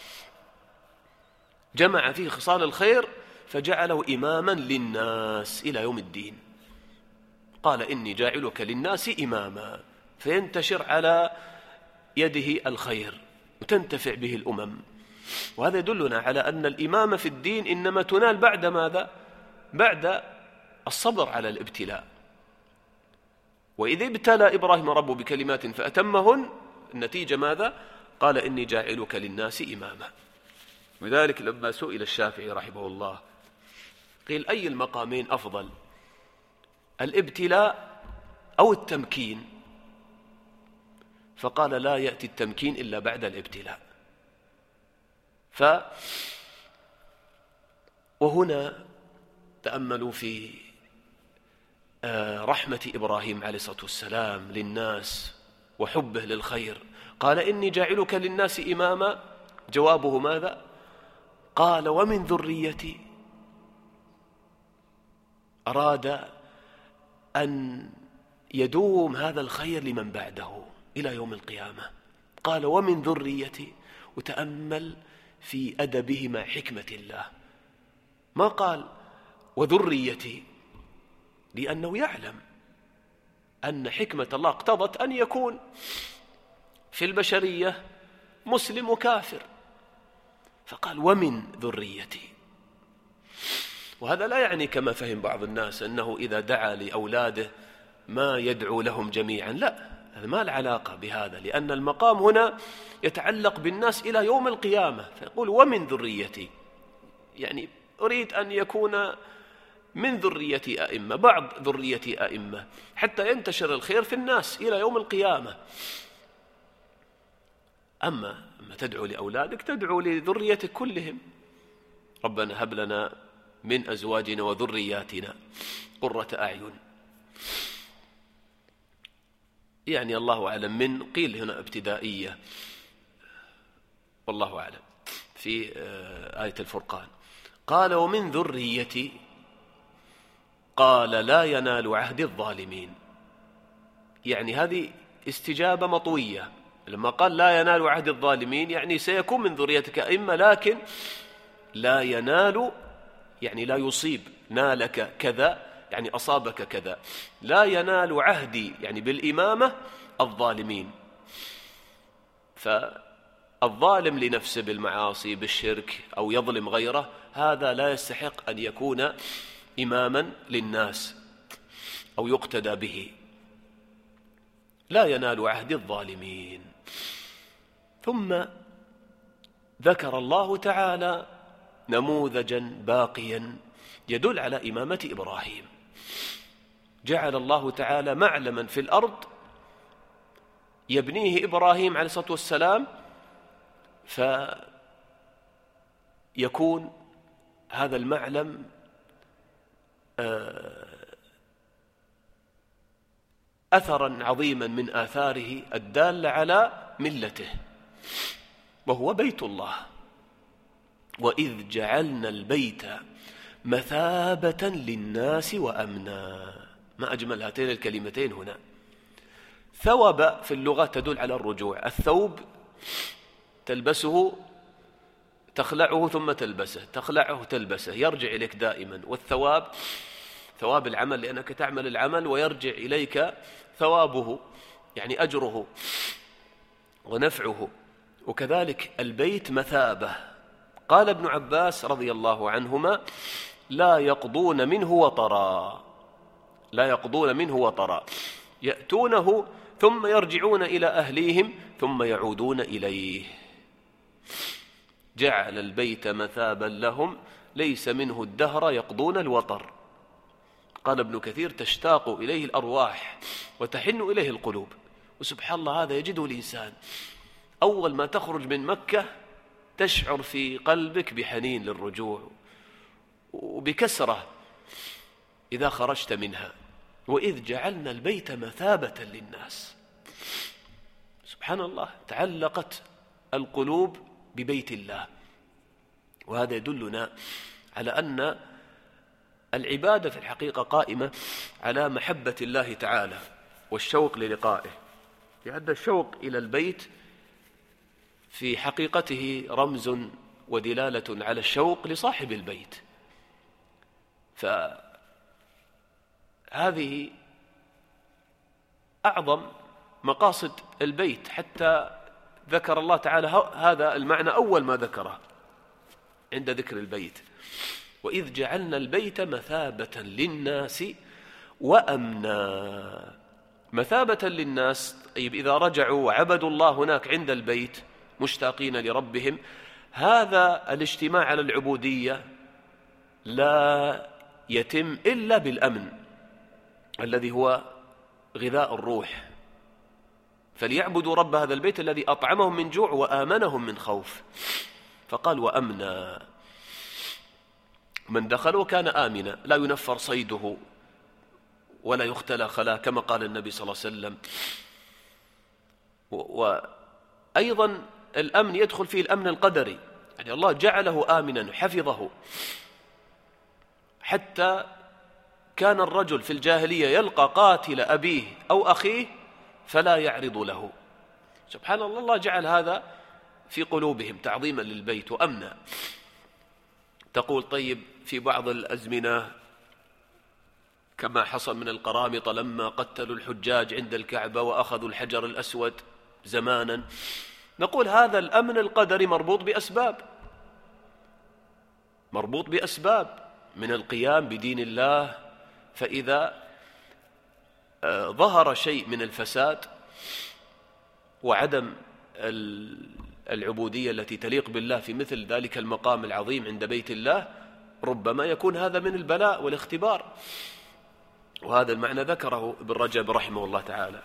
جمع فيه خصال الخير فجعله إماما للناس إلى يوم الدين. قال إني جاعلك للناس إماما، فينتشر على يده الخير وتنتفع به الأمم. وهذا يدلنا على أن الإمامة في الدين إنما تنال بعد ماذا؟ بعد الصبر على الابتلاء. وإذا ابتلى إبراهيم ربه بكلمات فأتمهن، النتيجة ماذا؟ قال إني جاعلك للناس إماما. ولذلك لما سئل الشافعي رحمه الله قيل أي المقامين أفضل، الابتلاء أو التمكين؟ فقال لا يأتي التمكين إلا بعد الابتلاء. ف وهنا تأملوا في رحمة إبراهيم عليه الصلاة والسلام للناس وحبه للخير. قال إني جاعلك للناس إماما، جوابه ماذا؟ قال ومن ذريتي. أراد أن يدوم هذا الخير لمن بعده إلى يوم القيامة. قال ومن ذريتي، وتأمل في أدبه مع حكمة الله، ما قال وذريتي، لأنه يعلم أن حكمة الله اقتضت أن يكون في البشرية مسلم وكافر، فقال ومن ذريتي. وهذا لا يعني كما فهم بعض الناس أنه إذا دعا لأولاده ما يدعو لهم جميعا، لا، هذا ما العلاقة بهذا، لأن المقام هنا يتعلق بالناس إلى يوم القيامة. فيقول ومن ذريتي، يعني أريد أن يكون من ذريتي أئمة، بعض ذريتي أئمة، حتى ينتشر الخير في الناس إلى يوم القيامة. أما أما تدعو لأولادك تدعو لذريتك كلهم، ربنا هب لنا من أزواجنا وذرياتنا قرة أعين. يعني الله أعلم، من قيل هنا ابتدائية، والله أعلم، في آية الفرقان. قال ومن ذريتي، قال لا ينال عهد الظالمين. يعني هذه استجابة مطوية، لما قال لا ينال عهد الظالمين يعني سيكون من ذريتك أئمة، لكن لا ينال يعني لا يصيب، نالك كذا يعني أصابك كذا، لا ينال عهدي يعني بالإمامة الظالمين. فالظالم لنفسه بالمعاصي بالشرك أو يظلم غيره، هذا لا يستحق أن يكون إماما للناس أو يقتدى به. لا ينال عهد الظالمين. ثم ذكر الله تعالى نموذجا باقيا يدل على إمامة إبراهيم. جعل الله تعالى معلما في الأرض يبنيه إبراهيم عليه الصلاة والسلام، فيكون هذا المعلم أثرا عظيما من آثاره الدالة على ملته، وهو بيت الله. وإذ جعلنا البيت مثابة للناس وأمنا. ما أجمل هاتين الكلمتين هنا. ثوب في اللغة تدل على الرجوع. الثوب تلبسه تخلعه ثم تلبسه، تخلعه تلبسه، يرجع إليك دائما. والثواب ثواب العمل، لأنك تعمل العمل ويرجع إليك ثوابه، يعني أجره ونفعه. وكذلك البيت مثابة. قال ابن عباس رضي الله عنهما لا يقضون منه وطرا، لا يقضون منه وطرا، يأتونه ثم يرجعون إلى أهليهم ثم يعودون إليه. جعل البيت مثابا لهم ليس منه الدهر يقضون الوطر. قال ابن كثير تشتاق إليه الأرواح وتحن إليه القلوب. وسبحان الله هذا يجده الإنسان أول ما تخرج من مكة تشعر في قلبك بحنين للرجوع وبكسرة إذا خرجت منها، وإذ جعلنا البيت مثابة للناس. سبحان الله، تعلقت القلوب ببيت الله، وهذا يدلنا على أن العبادة في الحقيقة قائمة على محبة الله تعالى والشوق للقائه، لأن الشوق إلى البيت في حقيقته رمز ودلالة على الشوق لصاحب البيت. فهذه أعظم مقاصد البيت، حتى ذكر الله تعالى هذا المعنى أول ما ذكره عند ذكر البيت: وإذ جعلنا البيت مثابة للناس وأمنا. مثابة للناس، طيب إذا رجعوا وعبدوا الله هناك عند البيت مشتاقين لربهم، هذا الاجتماع على العبودية لا يتم إلا بالأمن الذي هو غذاء الروح. فليعبدوا رب هذا البيت الذي أطعمهم من جوع وآمنهم من خوف. فقال وأمنا، من دخله كان آمنا، لا ينفر صيده ولا يختلى خلاه، كما قال النبي صلى الله عليه وسلم. وأيضا الأمن يدخل فيه الأمن القدري، يعني الله جعله آمنا حفظه، حتى كان الرجل في الجاهلية يلقى قاتل أبيه أو أخيه فلا يعرض له. سبحان الله، الله جعل هذا في قلوبهم تعظيما للبيت وأمنا. تقول طيب في بعض الأزمنة كما حصل من القرامطة لما قتلوا الحجاج عند الكعبة وأخذوا الحجر الأسود زمانا، نقول هذا الأمن القدري مربوط بأسباب، مربوط بأسباب من القيام بدين الله. فإذا ظهر شيء من الفساد وعدم العبودية التي تليق بالله في مثل ذلك المقام العظيم عند بيت الله، ربما يكون هذا من البلاء والاختبار. وهذا المعنى ذكره ابن رجب رحمه الله تعالى،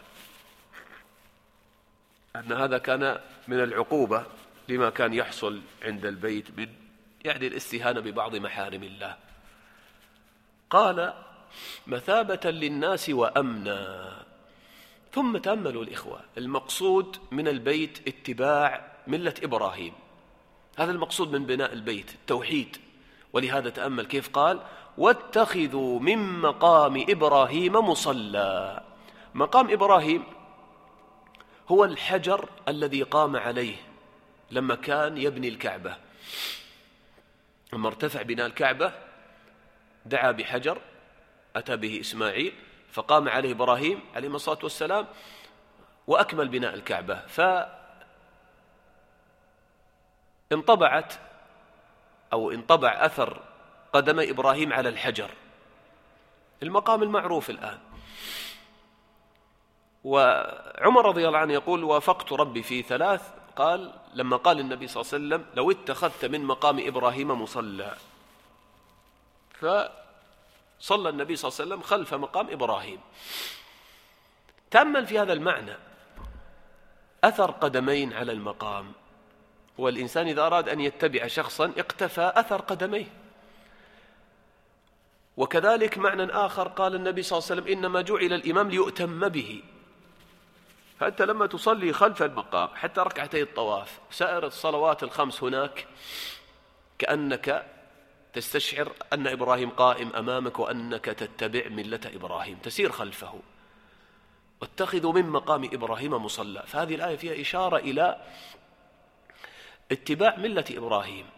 أن هذا كان من العقوبة لما كان يحصل عند البيت من يعني الاستهانة ببعض محارم الله. قال مثابة للناس وأمنا. ثم تأملوا الإخوة، المقصود من البيت اتباع ملة إبراهيم، هذا المقصود من بناء البيت التوحيد. ولهذا تأمل كيف قال واتخذوا من مقام إبراهيم مصلى. مقام إبراهيم هو الحجر الذي قام عليه لما كان يبني الكعبة، لما ارتفع بناء الكعبة دعا بحجر أتى به إسماعيل فقام عليه إبراهيم عليه الصلاة والسلام وأكمل بناء الكعبة. فانطبعت أو انطبع أثر قدم إبراهيم على الحجر، المقام المعروف الآن. وعمر رضي الله عنه يقول وافقت ربي في ثلاث، قال لما قال النبي صلى الله عليه وسلم لو اتخذت من مقام إبراهيم مصلى، فصلى النبي صلى الله عليه وسلم خلف مقام إبراهيم. تأمل في هذا المعنى، أثر قدمين على المقام، والإنسان إذا أراد أن يتبع شخصا اقتفى أثر قدميه. وكذلك معنى آخر قال النبي صلى الله عليه وسلم إنما جعل الإمام ليؤتم به. فأنت لما تصلي خلف المقام حتى ركعتي الطواف سائر الصلوات الخمس هناك كأنك تستشعر أن إبراهيم قائم أمامك وأنك تتبع ملة إبراهيم، تسير خلفه. واتخذوا من مقام إبراهيم مصلى، فهذه الآية فيها إشارة إلى اتباع ملة إبراهيم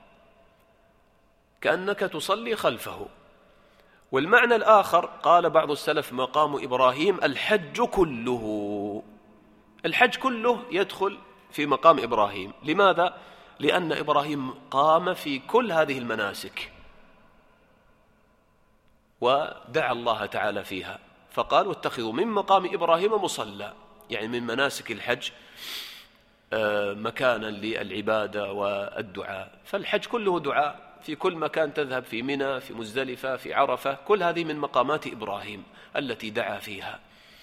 كأنك تصلي خلفه. والمعنى الآخر قال بعض السلف مقام إبراهيم الحج كله، الحج كله يدخل في مقام إبراهيم. لماذا؟ لأن إبراهيم قام في كل هذه المناسك ودعا الله تعالى فيها، فقال واتخذوا من مقام إبراهيم مصلى، يعني من مناسك الحج مكانا للعبادة والدعاء. فالحج كله دعاء في كل مكان تذهب، في منى، في مزدلفة، في عرفة، كل هذه من مقامات إبراهيم التي دعا فيها.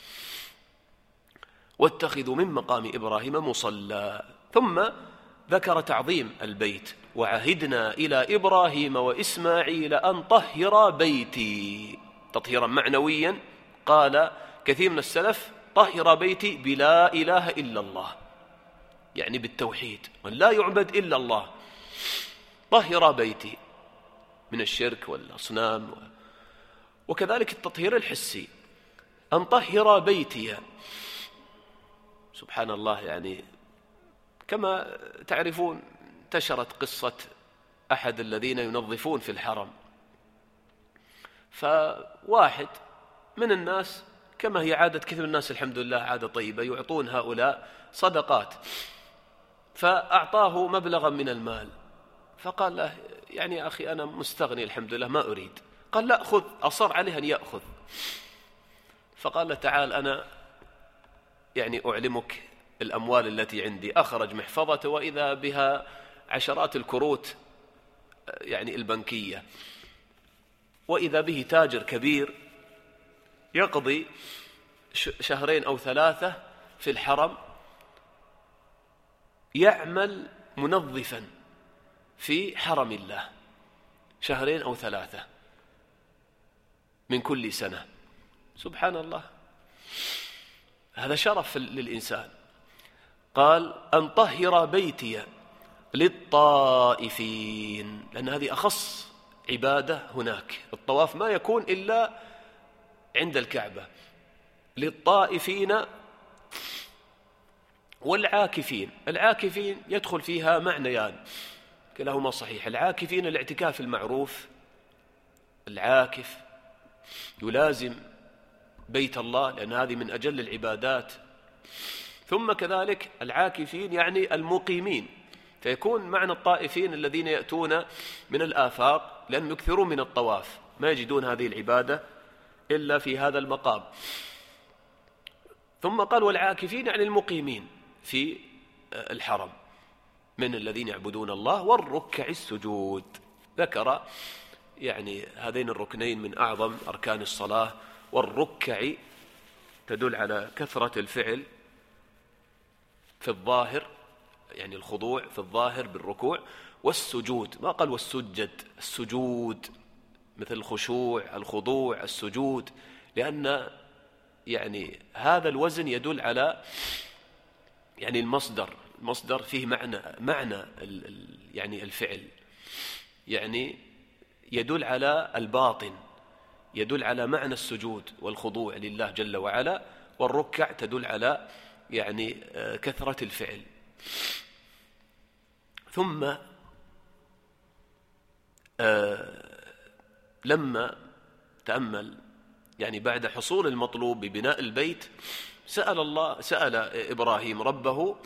واتخذوا من مقام إبراهيم مصلى. ثم ذكر تعظيم البيت وعهدنا إلى إبراهيم وإسماعيل أن طهر بيتي. تطهيرا معنويا، قال كثير من السلف: طهر بيتي بلا إله إلا الله، يعني بالتوحيد، وأن لا يعبد إلا الله. طهر بيتي من الشرك والأصنام. وكذلك التطهير الحسي، أن طهر بيتي. سبحان الله، يعني كما تعرفون انتشرت قصة أحد الذين ينظفون في الحرم، فواحد من الناس، كما هي عادة كثير من الناس الحمد لله عادة طيبة، يعطون هؤلاء صدقات، فأعطاه مبلغا من المال، فقال له: يعني يا أخي أنا مستغني الحمد لله ما أريد. قال: لا، خذ. أصر عليه أن يأخذ، فقال له: تعال أنا يعني أعلمك الأموال التي عندي. أخرج محفظته وإذا بها عشرات الكروت يعني البنكية، وإذا به تاجر كبير يقضي شهرين أو ثلاثة في الحرم، يعمل منظفا في حرم الله شهرين أو ثلاثة من كل سنة. سبحان الله، هذا شرف للإنسان. قال: أن طهر بيتي للطائفين، لأن هذه أخص عبادة هناك. الطواف ما يكون إلا عند الكعبة. للطائفين والعاكفين. العاكفين يدخل فيها معنيان كلاهما صحيح. العاكفين الاعتكاف المعروف، العاكف يلازم بيت الله لأن هذه من أجل العبادات. ثم كذلك العاكفين يعني المقيمين، فيكون معنى الطائفين الذين يأتون من الآفاق لأن يكثرون من الطواف، ما يجدون هذه العبادة إلا في هذا المقام. ثم قال: والعاكفين يعني المقيمين في الحرم من الذين يعبدون الله. والركع السجود، ذكر يعني هذين الركنين من أعظم أركان الصلاة. والركع تدل على كثرة الفعل في الظاهر، يعني الخضوع في الظاهر بالركوع. والسجود، ما قال والسجد، السجود مثل الخشوع، الخضوع، السجود، لأن يعني هذا الوزن يدل على يعني المصدر. المصدر فيه معنى معنى يعني الفعل، يعني يدل على الباطن، يدل على معنى السجود والخضوع لله جل وعلا. والركع تدل على يعني كثرة الفعل. ثم لما تأمل يعني بعد حصول المطلوب ببناء البيت، سأل الله سأل إبراهيم ربه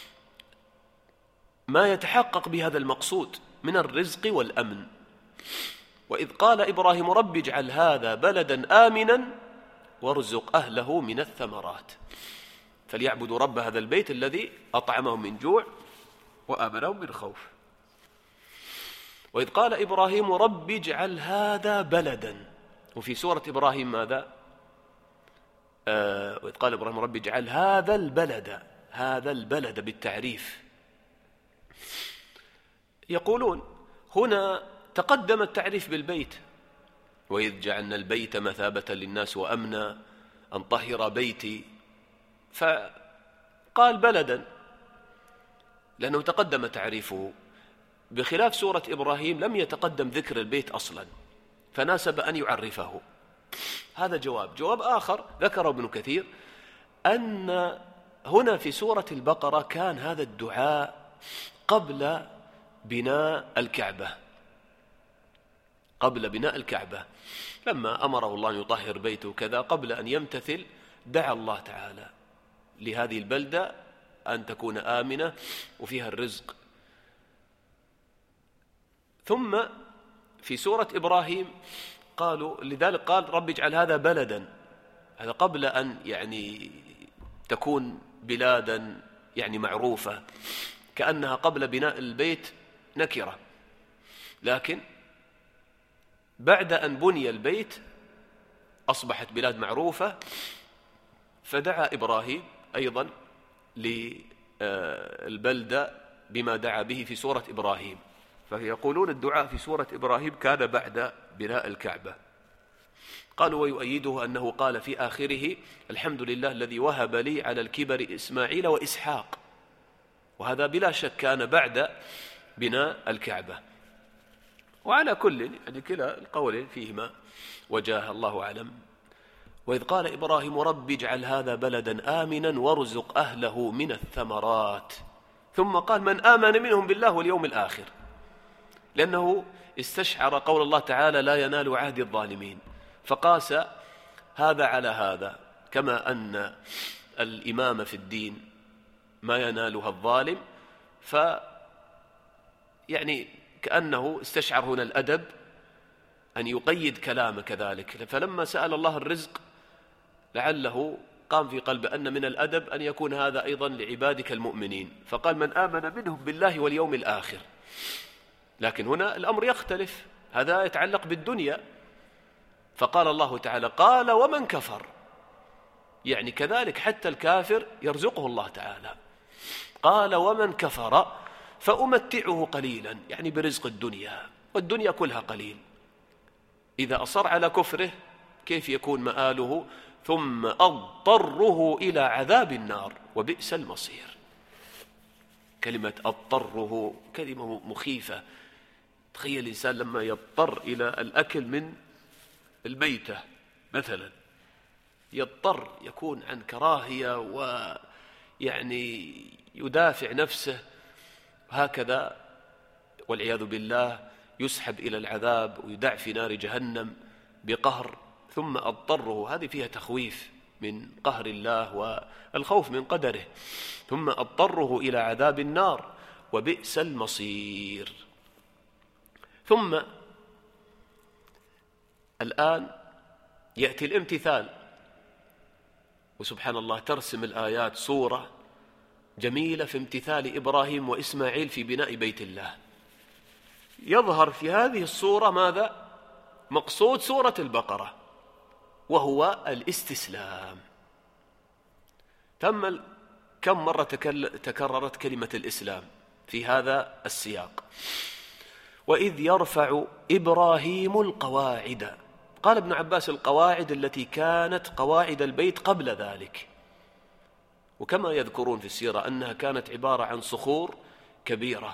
ما يتحقق بهذا المقصود من الرزق والأمن. وإذ قال إبراهيم رب اجعل هذا بلدا آمنا وارزق أهله من الثمرات، فليعبدوا رب هذا البيت الذي أطعمهم من جوع وآمنهم من خوف. وإذ قال إبراهيم رب اجعل هذا بلدا، وفي سورة إبراهيم ماذا؟ آه وإذ قال إبراهيم رب اجعل هذا البلد، هذا البلد بالتعريف. يقولون هنا تقدم التعريف بالبيت، وإذ جعلنا البيت مثابة للناس وأمنا أن طهر بيتي، فقال بلدا لأنه تقدم تعريفه، بخلاف سورة إبراهيم لم يتقدم ذكر البيت أصلا، فناسب أن يعرفه. هذا جواب. جواب آخر ذكره ابن كثير أن هنا في سورة البقرة كان هذا الدعاء قبل بناء الكعبة، قبل بناء الكعبة لما أمره الله أن يطهر بيته كذا، قبل أن يمتثل دعا الله تعالى لهذه البلدة أن تكون آمنة وفيها الرزق. ثم في سورة إبراهيم قالوا لذلك قال رب اجعل هذا بلدا، هذا قبل أن يعني تكون بلادا يعني معروفة، كأنها قبل بناء البيت نكرة، لكن بعد أن بني البيت أصبحت بلاد معروفة. فدعا إبراهيم أيضا للبلدة بما دعا به في سورة إبراهيم، فيقولون الدعاء في سورة إبراهيم كان بعد بناء الكعبة. قالوا ويؤيده أنه قال في آخره: الحمد لله الذي وهب لي على الكبر إسماعيل وإسحاق. وهذا بلا شك كان بعد بناء الكعبة. وعلى كل يعني كلا القولين فيهما وجاه، الله أعلم. وإذ قال إبراهيم: رب اجعل هذا بلدا آمنا وارزق أهله من الثمرات. ثم قال: من آمن منهم بالله واليوم الآخر، لأنه استشعر قول الله تعالى: لا ينال عهد الظالمين، فقاس هذا على هذا. كما أن الإمامة في الدين ما ينالها الظالم، ف يعني كأنه استشعر هنا الأدب أن يقيد كلامه كذلك. فلما سأل الله الرزق لعله قام في قلبه أن من الأدب أن يكون هذا أيضا لعبادك المؤمنين، فقال: من آمن منهم بالله واليوم الآخر. لكن هنا الأمر يختلف، هذا يتعلق بالدنيا، فقال الله تعالى: قال ومن كفر، يعني كذلك حتى الكافر يرزقه الله تعالى. قال ومن كفر فأمتعه قليلا، يعني برزق الدنيا، والدنيا كلها قليل. إذا أصر على كفره كيف يكون مآله؟ ثم أضطره إلى عذاب النار وبئس المصير. كلمة أضطره كلمة مخيفة. تخيل الإنسان لما يضطر إلى الأكل من الميتة مثلا، يضطر يكون عن كراهية ويعني يدافع نفسه، هكذا والعياذ بالله يسحب إلى العذاب ويدع في نار جهنم بقهر. ثم أضطره، هذه فيها تخويف من قهر الله والخوف من قدره. ثم أضطره إلى عذاب النار وبئس المصير. ثم الآن يأتي الامتثال، وسبحان الله ترسم الآيات صورة جميلة في امتثال إبراهيم وإسماعيل في بناء بيت الله. يظهر في هذه الصورة ماذا؟ مقصود سورة البقرة، وهو الاستسلام. تم كم مرة تكررت كلمة الإسلام في هذا السياق؟ وإذ يرفع إبراهيم القواعد. قال ابن عباس: القواعد التي كانت قواعد البيت قبل ذلك. وكما يذكرون في السيرة أنها كانت عبارة عن صخور كبيرة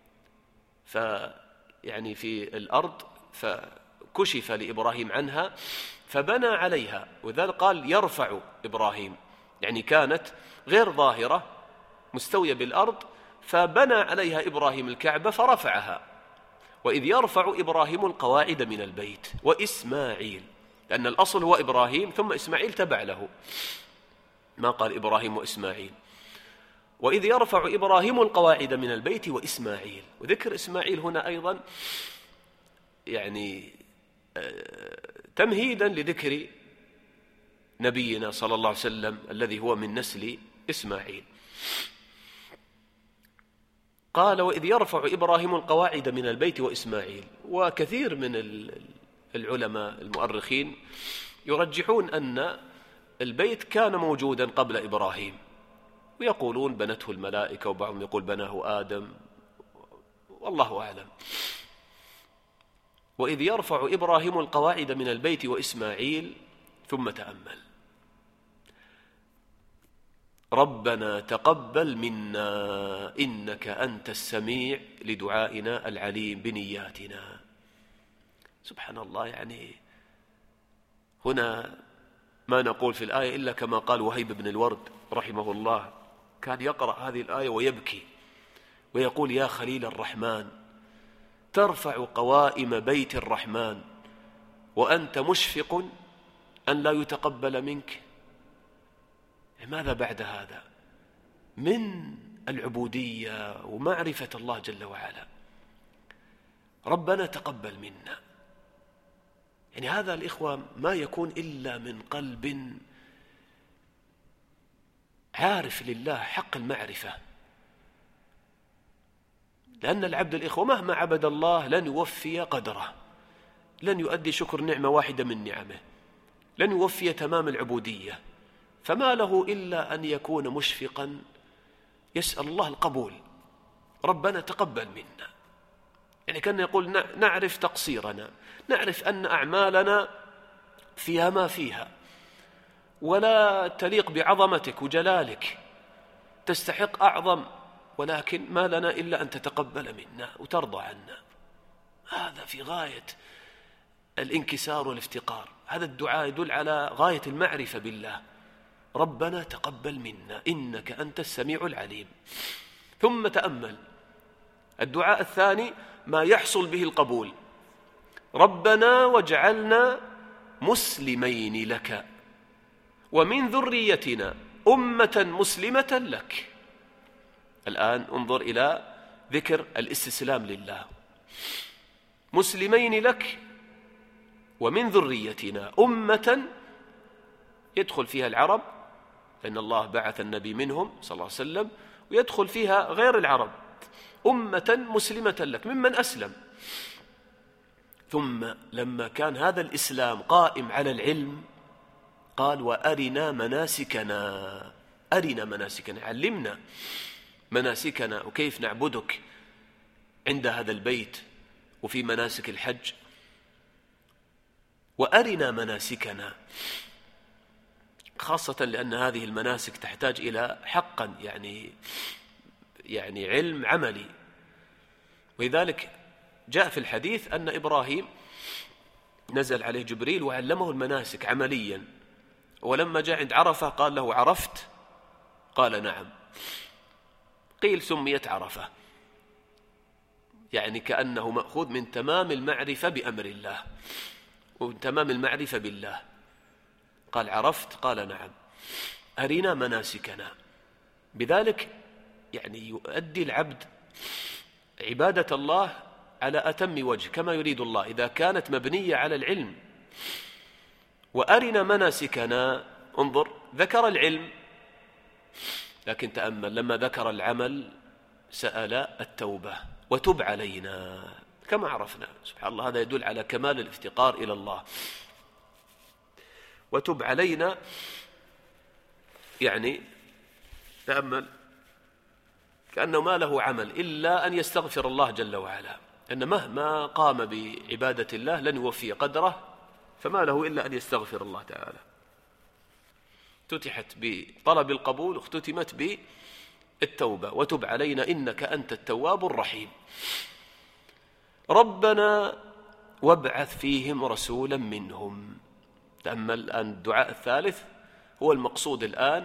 فيعني في الأرض، فكشف لإبراهيم عنها فبنى عليها، وذلك قال يرفع إبراهيم، يعني كانت غير ظاهرة مستوية بالأرض، فبنى عليها إبراهيم الكعبة فرفعها. وإذ يرفع إبراهيم القواعد من البيت وإسماعيل، لأن الأصل هو إبراهيم ثم إسماعيل تبع له، ما قال إبراهيم وإسماعيل. وإذ يرفع إبراهيم القواعد من البيت وإسماعيل. وذكر إسماعيل هنا أيضا يعني تمهيدا لذكر نبينا صلى الله عليه وسلم الذي هو من نسل إسماعيل. قال: وإذ يرفع إبراهيم القواعد من البيت وإسماعيل. وكثير من العلماء المؤرخين يرجحون أن البيت كان موجودا قبل إبراهيم، ويقولون بنته الملائكة، وبعضهم يقول بناه آدم، والله أعلم. وإذ يرفع إبراهيم القواعد من البيت وإسماعيل. ثم تأمل: ربنا تقبل منا إنك أنت السميع لدعائنا العليم بنياتنا. سبحان الله، يعني هنا ما نقول في الآية إلا كما قال وهيب بن الورد رحمه الله، كان يقرأ هذه الآية ويبكي ويقول: يا خليل الرحمن، ترفع قوائم بيت الرحمن وأنت مشفق أن لا يتقبل منك. ماذا بعد هذا من العبودية ومعرفة الله جل وعلا؟ ربنا تقبل منا، يعني هذا الإخوة ما يكون إلا من قلب عارف لله حق المعرفة. لأن العبد الإخوة مهما عبد الله لن يوفي قدره، لن يؤدي شكر نعمة واحدة من نعمه، لن يوفي تمام العبودية، فما له إلا أن يكون مشفقا يسأل الله القبول. ربنا تقبل منا، يعني كان يقول نعرف تقصيرنا، نعرف أن أعمالنا فيها ما فيها، ولا تليق بعظمتك وجلالك، تستحق أعظم، ولكن ما لنا إلا أن تتقبل منا وترضى عنا. هذا في غاية الانكسار والافتقار. هذا الدعاء يدل على غاية المعرفة بالله. ربنا تقبل منا إنك أنت السميع العليم. ثم تأمل الدعاء الثاني ما يحصل به القبول: ربنا واجعلنا مسلمين لك ومن ذريتنا أمة مسلمة لك. الآن انظر إلى ذكر الاستسلام لله. مسلمين لك ومن ذريتنا أمة، يدخل فيها العرب لأن الله بعث النبي منهم صلى الله عليه وسلم، ويدخل فيها غير العرب، أمة مسلمة لك ممن أسلم. ثم لما كان هذا الإسلام قائم على العلم قال: وأرنا مناسكنا. أرنا مناسكنا، علمنا مناسكنا وكيف نعبدك عند هذا البيت وفي مناسك الحج. وأرنا مناسكنا، خاصة لأن هذه المناسك تحتاج إلى حقا يعني يعني علم عملي. ولذلك جاء في الحديث أن إبراهيم نزل عليه جبريل وعلمه المناسك عمليا، ولما جاء عند عرفة قال له: عرفت؟ قال: نعم. قيل سميت عرفة، يعني كأنه مأخوذ من تمام المعرفة بأمر الله ومن تمام المعرفة بالله. قال: عرفت؟ قال: نعم. أرنا مناسكنا. بذلك يعني يؤدي العبد عبادة الله على أتم وجه كما يريد الله إذا كانت مبنية على العلم. وأرنا مناسكنا، انظر، ذكر العلم لكن تأمل لما ذكر العمل سأل التوبة: وتب علينا. كما عرفنا سبحان الله، هذا يدل على كمال الافتقار إلى الله. وتب علينا يعني تأمل كأنه ما له عمل إلا أن يستغفر الله جل وعلا، أن مهما قام بعبادة الله لن يوفي قدره، فما له إلا أن يستغفر الله تعالى. افتتحت بطلب القبول واختتمت بالتوبة: وتب علينا إنك أنت التواب الرحيم. ربنا وابعث فيهم رسولا منهم. تأمل الآن الدعاء الثالث هو المقصود الآن،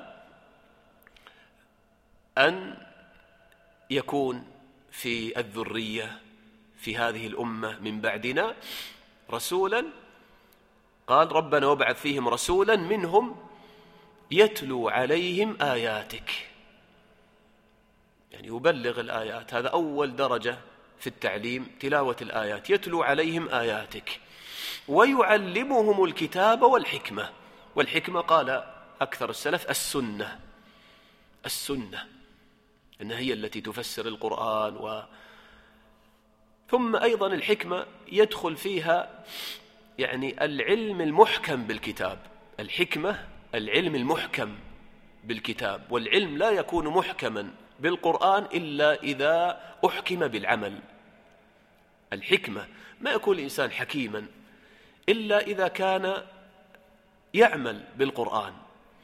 أن يكون في الذرية في هذه الأمة من بعدنا رسولا. قال: ربنا وابعث فيهم رسولا منهم يتلو عليهم آياتك، يعني يبلغ الآيات. هذا أول درجة في التعليم، تلاوة الآيات. يتلو عليهم آياتك ويعلمهم الكتاب والحكمة. والحكمة قال أكثر السلف السنة، السنة إنها هي التي تفسر القرآن. و ثم أيضا الحكمة يدخل فيها يعني العلم المحكم بالكتاب. الحكمة العلم المحكم بالكتاب، والعلم لا يكون محكما بالقرآن إلا إذا أحكم بالعمل. الحكمة ما يكون الإنسان حكيما إلا إذا كان يعمل بالقرآن.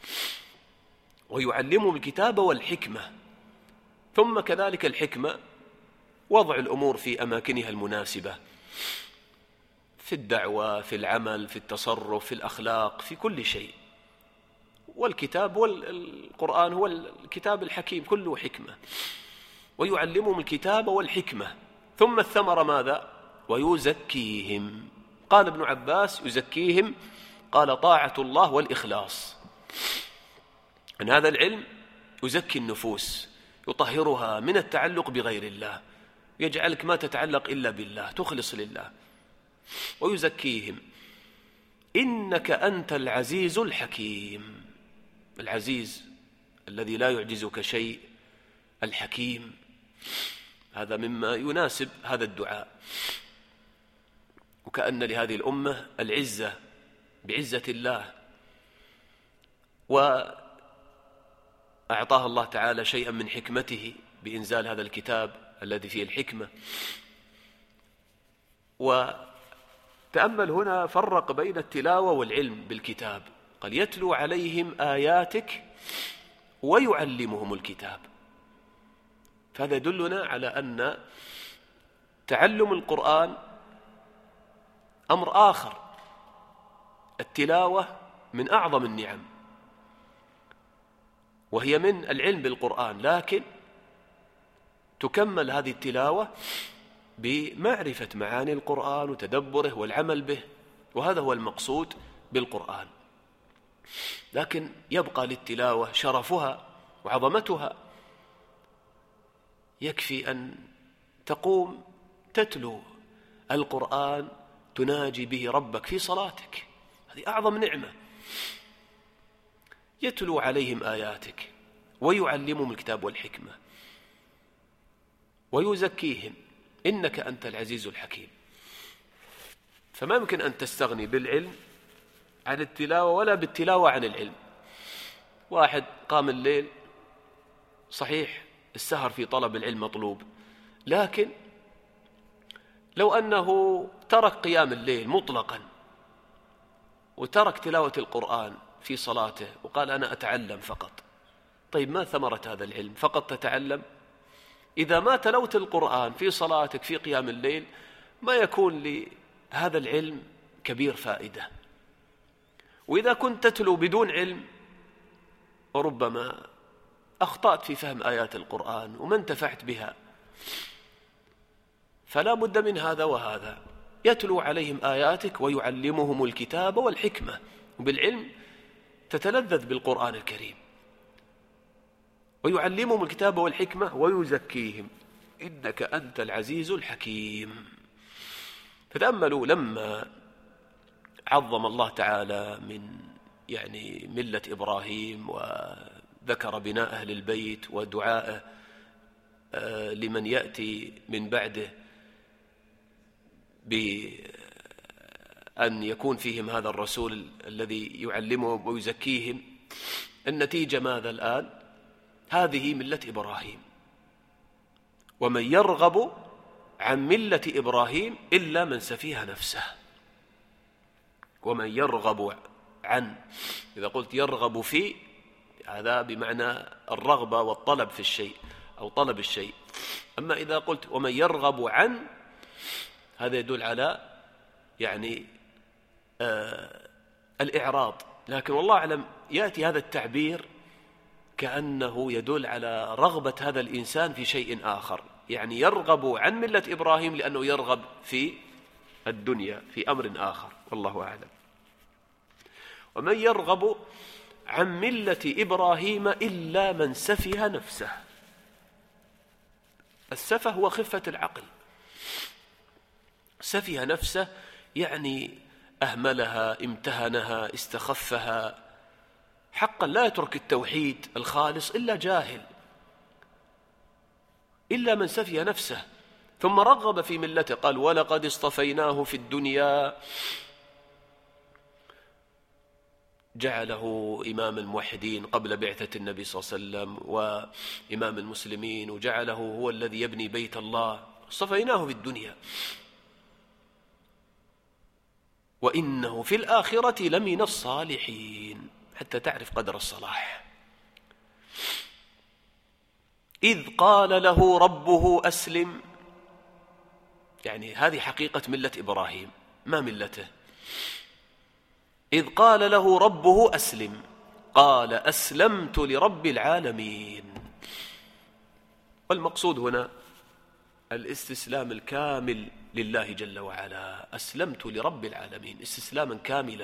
ويعلمهم الكتاب والحكمة. ثم كذلك الحكمة وضع الأمور في أماكنها المناسبة، في الدعوة، في العمل، في التصرف، في الأخلاق، في كل شيء. والكتاب والقرآن هو الكتاب الحكيم كله حكمة. ويعلمهم الكتاب والحكمة. ثم الثمرة ماذا؟ ويزكيهم. قال ابن عباس: يزكيهم، قال: طاعة الله والإخلاص. أن هذا العلم يزكي النفوس، يطهرها من التعلق بغير الله، يجعلك ما تتعلق إلا بالله، تخلص لله. ويزكيهم إنك أنت العزيز الحكيم. العزيز الذي لا يعجزك شيء، الحكيم. هذا مما يناسب هذا الدعاء. وكأن لهذه الأمة العزة بعزة الله، وأعطاها الله تعالى شيئا من حكمته بإنزال هذا الكتاب الذي فيه الحكمة. تأمل هنا فرق بين التلاوة والعلم بالكتاب، قال يتلو عليهم آياتك ويعلمهم الكتاب. فهذا يدلنا على أن تعلم القرآن أمر آخر. التلاوة من أعظم النعم وهي من العلم بالقرآن، لكن تكمل هذه التلاوة بمعرفة معاني القرآن وتدبره والعمل به، وهذا هو المقصود بالقرآن. لكن يبقى للتلاوة شرفها وعظمتها. يكفي أن تقوم تتلو القرآن تناجي به ربك في صلاتك، هذه أعظم نعمة. يتلو عليهم آياتك ويعلمهم الكتاب والحكمة ويزكيهم إنك أنت العزيز الحكيم. فما يمكن أن تستغني بالعلم عن التلاوة ولا بالتلاوة عن العلم. واحد قام الليل، صحيح السهر في طلب العلم مطلوب، لكن لو أنه ترك قيام الليل مطلقا وترك تلاوة القرآن في صلاته وقال أنا أتعلم فقط، طيب ما ثمرة هذا العلم؟ فقط تتعلم؟ إذا ما تلوت القرآن في صلاتك في قيام الليل ما يكون لهذا العلم كبير فائدة. وإذا كنت تتلو بدون علم وربما أخطأت في فهم آيات القرآن وما انتفعت بها، فلا بد من هذا وهذا. يتلو عليهم آياتك ويعلمهم الكتاب والحكمة، وبالعلم تتلذذ بالقرآن الكريم. ويعلمهم الكتاب والحكمة ويزكيهم إنك أنت العزيز الحكيم. فتأملوا لما عظم الله تعالى من يعني ملة إبراهيم وذكر بناء أهل البيت ودعائه لمن يأتي من بعده بأن يكون فيهم هذا الرسول الذي يعلمهم ويزكيهم، النتيجة ماذا الآن؟ هذه ملة إبراهيم، ومن يرغب عن ملة إبراهيم إلا من سفيه نفسه. ومن يرغب عن، إذا قلت يرغب في، هذا بمعنى الرغبة والطلب في الشيء أو طلب الشيء. أما إذا قلت ومن يرغب عن، هذا يدل على يعني آه الإعراض. لكن والله أعلم يأتي هذا التعبير كأنه يدل على رغبة هذا الإنسان في شيء آخر، يعني يرغب عن ملة إبراهيم لأنه يرغب في الدنيا في أمر آخر، والله أعلم. ومن يرغب عن ملة إبراهيم إلا من سفه نفسه. السفه هو خفة العقل. سفه نفسه يعني أهملها، امتهنها، استخفها. حقا لا يترك التوحيد الخالص إلا جاهل، إلا من سفه نفسه ثم رغب في ملته. قال ولقد اصطفيناه في الدنيا، جعله إمام الموحدين قبل بعثة النبي صلى الله عليه وسلم وإمام المسلمين، وجعله هو الذي يبني بيت الله. اصطفيناه في الدنيا وإنه في الآخرة لمن الصالحين، حتى تعرف قدر الصلاح. إذ قال له ربه أسلم، يعني هذه حقيقة ملة إبراهيم، ما ملته. إذ قال له ربه أسلم قال أسلمت لرب العالمين. والمقصود هنا الاستسلام الكامل لله جل وعلا. أسلمت لرب العالمين استسلاما كاملا.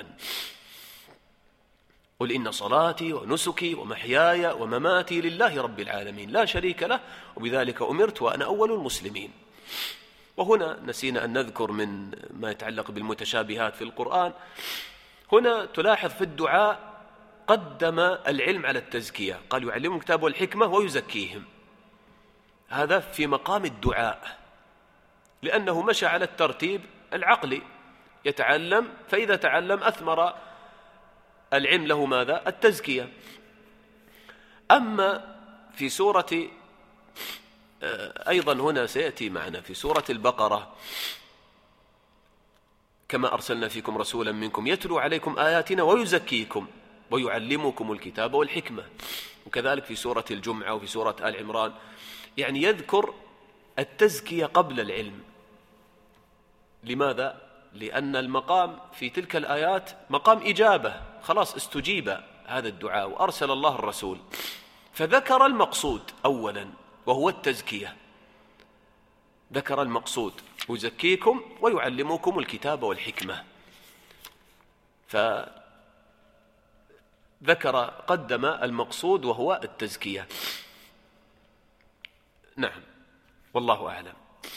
قل إن صلاتي ونسكي ومحياي ومماتي لله رب العالمين لا شريك له وبذلك أمرت وأنا أول المسلمين. وهنا نسينا أن نذكر من ما يتعلق بالمتشابهات في القرآن. هنا تلاحظ في الدعاء قدم العلم على التزكية، قال يعلمهم الكتاب والحكمة ويزكيهم. هذا في مقام الدعاء، لأنه مشى على الترتيب العقلي، يتعلم، فإذا تعلم أثمر العلم له ماذا؟ التزكية. أما في سورة أيضا هنا سيأتي معنا في سورة البقرة كما أرسلنا فيكم رسولا منكم يتلو عليكم آياتنا ويزكيكم ويعلمكم الكتاب والحكمة. وكذلك في سورة الجمعة وفي سورة آل عمران، يعني يذكر التزكية قبل العلم. لماذا؟ لأن المقام في تلك الآيات مقام إجابة، خلاص استجيب هذا الدعاء وأرسل الله الرسول، فذكر المقصود أولا وهو التزكية. ذكر المقصود يزكيكم ويعلمكم الكتاب والحكمة، فذكر قدم المقصود وهو التزكية. نعم، والله أعلم.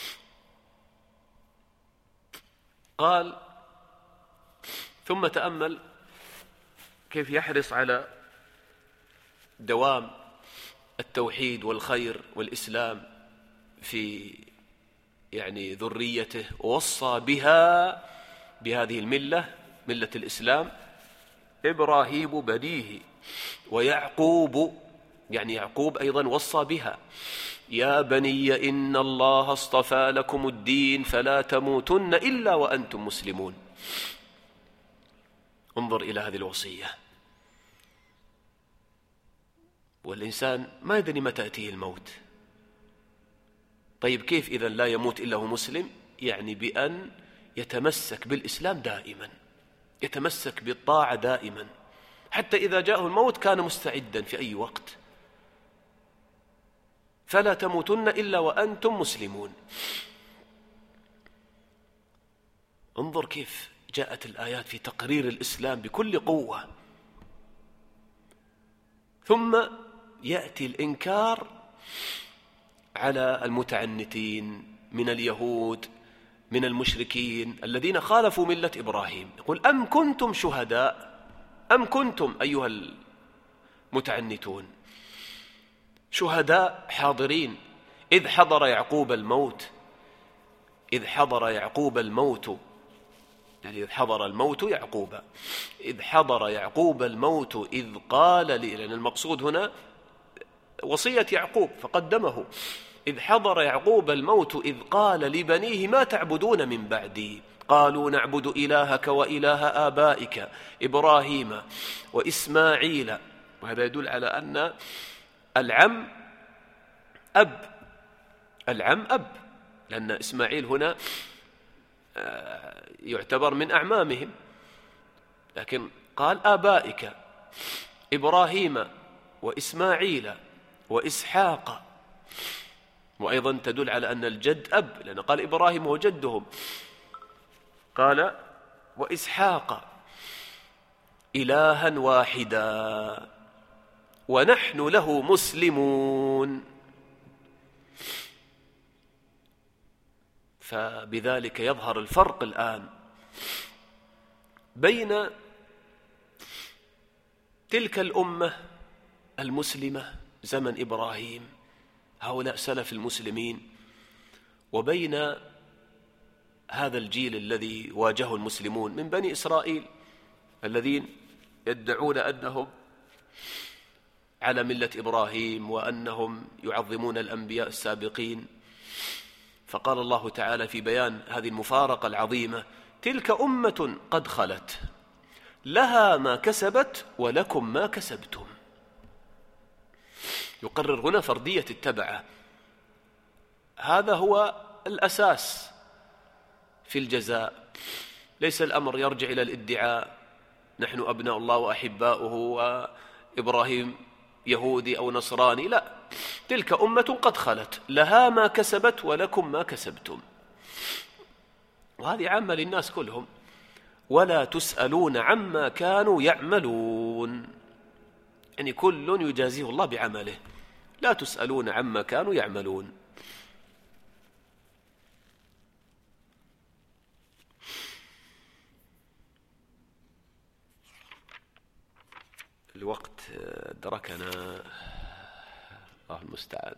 قال: ثم تأمل كيف يحرص على دوام التوحيد والخير والإسلام في يعني ذريته، ووصى بها بهذه الملة، ملة الإسلام، إبراهيم بنيه ويعقوب، يعني يعقوب أيضا وصى بها: يا بني إن الله اصطفى لكم الدين فلا تموتن إلا وأنتم مسلمون. انظر إلى هذه الوصية. والإنسان ما يدري متى يأتيه الموت. طيب كيف إذن لا يموت إلا هو مسلم؟ يعني بأن يتمسك بالإسلام دائما، يتمسك بالطاعة دائما، حتى إذا جاءه الموت كان مستعدا في أي وقت. فلا تموتن إلا وأنتم مسلمون. انظر كيف جاءت الآيات في تقرير الإسلام بكل قوة. ثم يأتي الإنكار على المتعنتين من اليهود، من المشركين الذين خالفوا ملة إبراهيم. يقول: أم كنتم شهداء، أم كنتم أيها المتعنتون شهداء حاضرين إذ حضر يعقوب الموت، إذ حضر يعقوب الموت، يعني إذ حضر الموت يعقوب، إذ حضر يعقوب الموت إذ قال لي، لأن المقصود هنا وصية يعقوب فقدمه. إذ حضر يعقوب الموت إذ قال لبنيه ما تعبدون من بعدي قالوا نعبد إلهك وإله آبائك إبراهيم وإسماعيل. وهذا يدل على أن العم أب، العم أب، لأن إسماعيل هنا يعتبر من أعمامهم، لكن قال آبائك إبراهيم وإسماعيل وإسحاق. وأيضا تدل على أن الجد أب، لأن قال إبراهيم هو جدهم، قال وإسحاق إلها واحدا ونحن له مسلمون. فبذلك يظهر الفرق الآن بين تلك الأمة المسلمة زمن إبراهيم، هؤلاء سلف المسلمين، وبين هذا الجيل الذي واجهه المسلمون من بني إسرائيل الذين يدعون أنهم على ملة إبراهيم وأنهم يعظمون الأنبياء السابقين. فقال الله تعالى في بيان هذه المفارقة العظيمة: تلك أمة قد خلت لها ما كسبت ولكم ما كسبتم. يقرر هنا فردية التبعة، هذا هو الأساس في الجزاء. ليس الأمر يرجع إلى الادعاء نحن أبناء الله وأحباؤه وإبراهيم يهودي أو نصراني، لا، تلك أمة قد خلت لها ما كسبت ولكم ما كسبتم. وهذه عامة للناس كلهم. ولا تسألون عما كانوا يعملون، يعني كل يجازيه الله بعمله، لا تسألون عما كانوا يعملون. الوقت أدركنا، الله المستعان.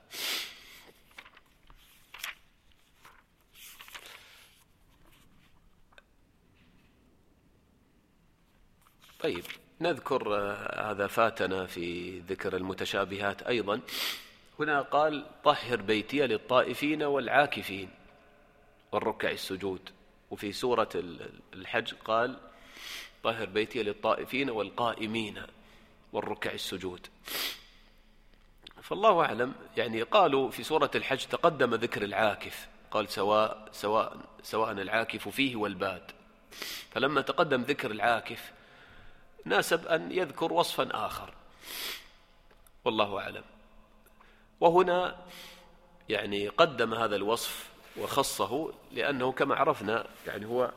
طيب نذكر هذا فاتنا في ذكر المتشابهات أيضا. هنا قال: طهر بيتي للطائفين والعاكفين والركع السجود. وفي سورة الحج قال طهر بيتي للطائفين والقائمين والركع السجود. فالله أعلم، يعني قالوا في سورة الحج تقدم ذكر العاكف، قال سواء سواء سواء العاكف فيه والباد، فلما تقدم ذكر العاكف ناسب أن يذكر وصفا آخر، والله أعلم. وهنا يعني قدم هذا الوصف وخصه لأنه كما عرفنا يعني هو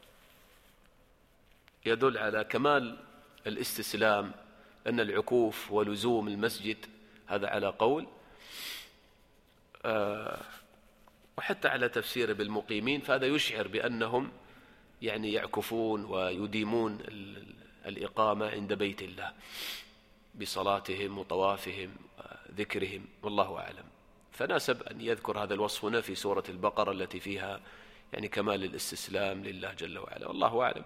يدل على كمال الاستسلام، أن العكوف ولزوم المسجد هذا على قول، آه وحتى على تفسيره بالمقيمين، فهذا يشعر بأنهم يعني يعكفون ويديمون الإقامة عند بيت الله بصلاتهم وطوافهم وذكرهم، والله أعلم. فناسب أن يذكر هذا الوصف هنا في سورة البقرة التي فيها يعني كمال الاستسلام لله جل وعلا، والله أعلم.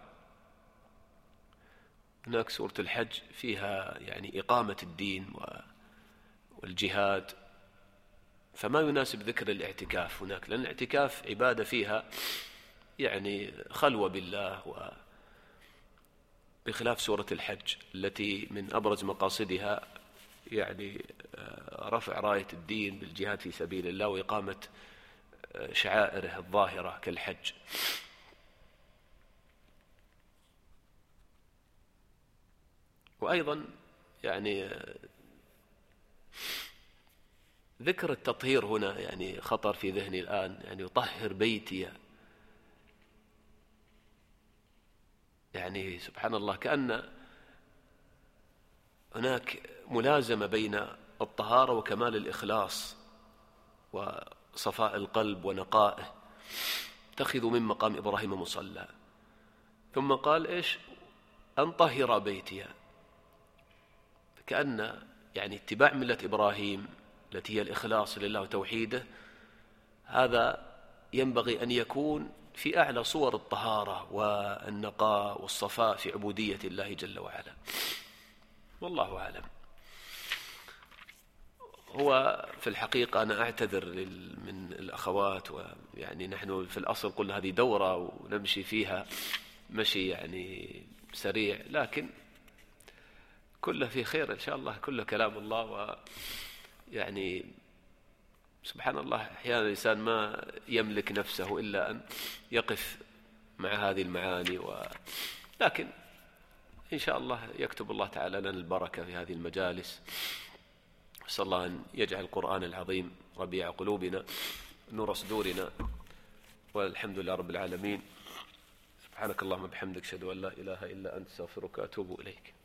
هناك سورة الحج فيها يعني إقامة الدين والجهاد، فما يناسب ذكر الاعتكاف هناك، لأن الاعتكاف عبادة فيها يعني خلوة بالله، و بخلاف سورة الحج التي من أبرز مقاصدها يعني رفع راية الدين بالجهاد في سبيل الله وإقامة شعائره الظاهرة كالحج. وأيضا يعني ذكر التطهير هنا يعني خطر في ذهني الآن، يعني يطهر بيتي، يعني سبحان الله كأن هناك ملازمة بين الطهارة وكمال الإخلاص وصفاء القلب ونقائه. اتخذوا من مقام إبراهيم مصلى، ثم قال إيش؟ أن طهر بيتي، كأن يعني اتباع ملة إبراهيم التي هي الإخلاص لله وتوحيده، هذا ينبغي أن يكون في أعلى صور الطهارة والنقاء والصفاء في عبودية الله جل وعلا، والله أعلم. هو في الحقيقة أنا أعتذر من الأخوات، ويعني نحن في الأصل قلنا هذه دورة ونمشي فيها مشي يعني سريع، لكن كله في خير إن شاء الله، كله كلام الله. ويعني سبحان الله أحيانا الإنسان ما يملك نفسه إلا أن يقف مع هذه المعاني، و... لكن إن شاء الله يكتب الله تعالى لنا البركة في هذه المجالس. أسأل الله أن يجعل القرآن العظيم ربيع قلوبنا، نور صدورنا، والحمد لله رب العالمين. سبحانك اللهم وبحمدك، أشهد أن لا إله إلا أنت، أستغفرك وأتوب إليك.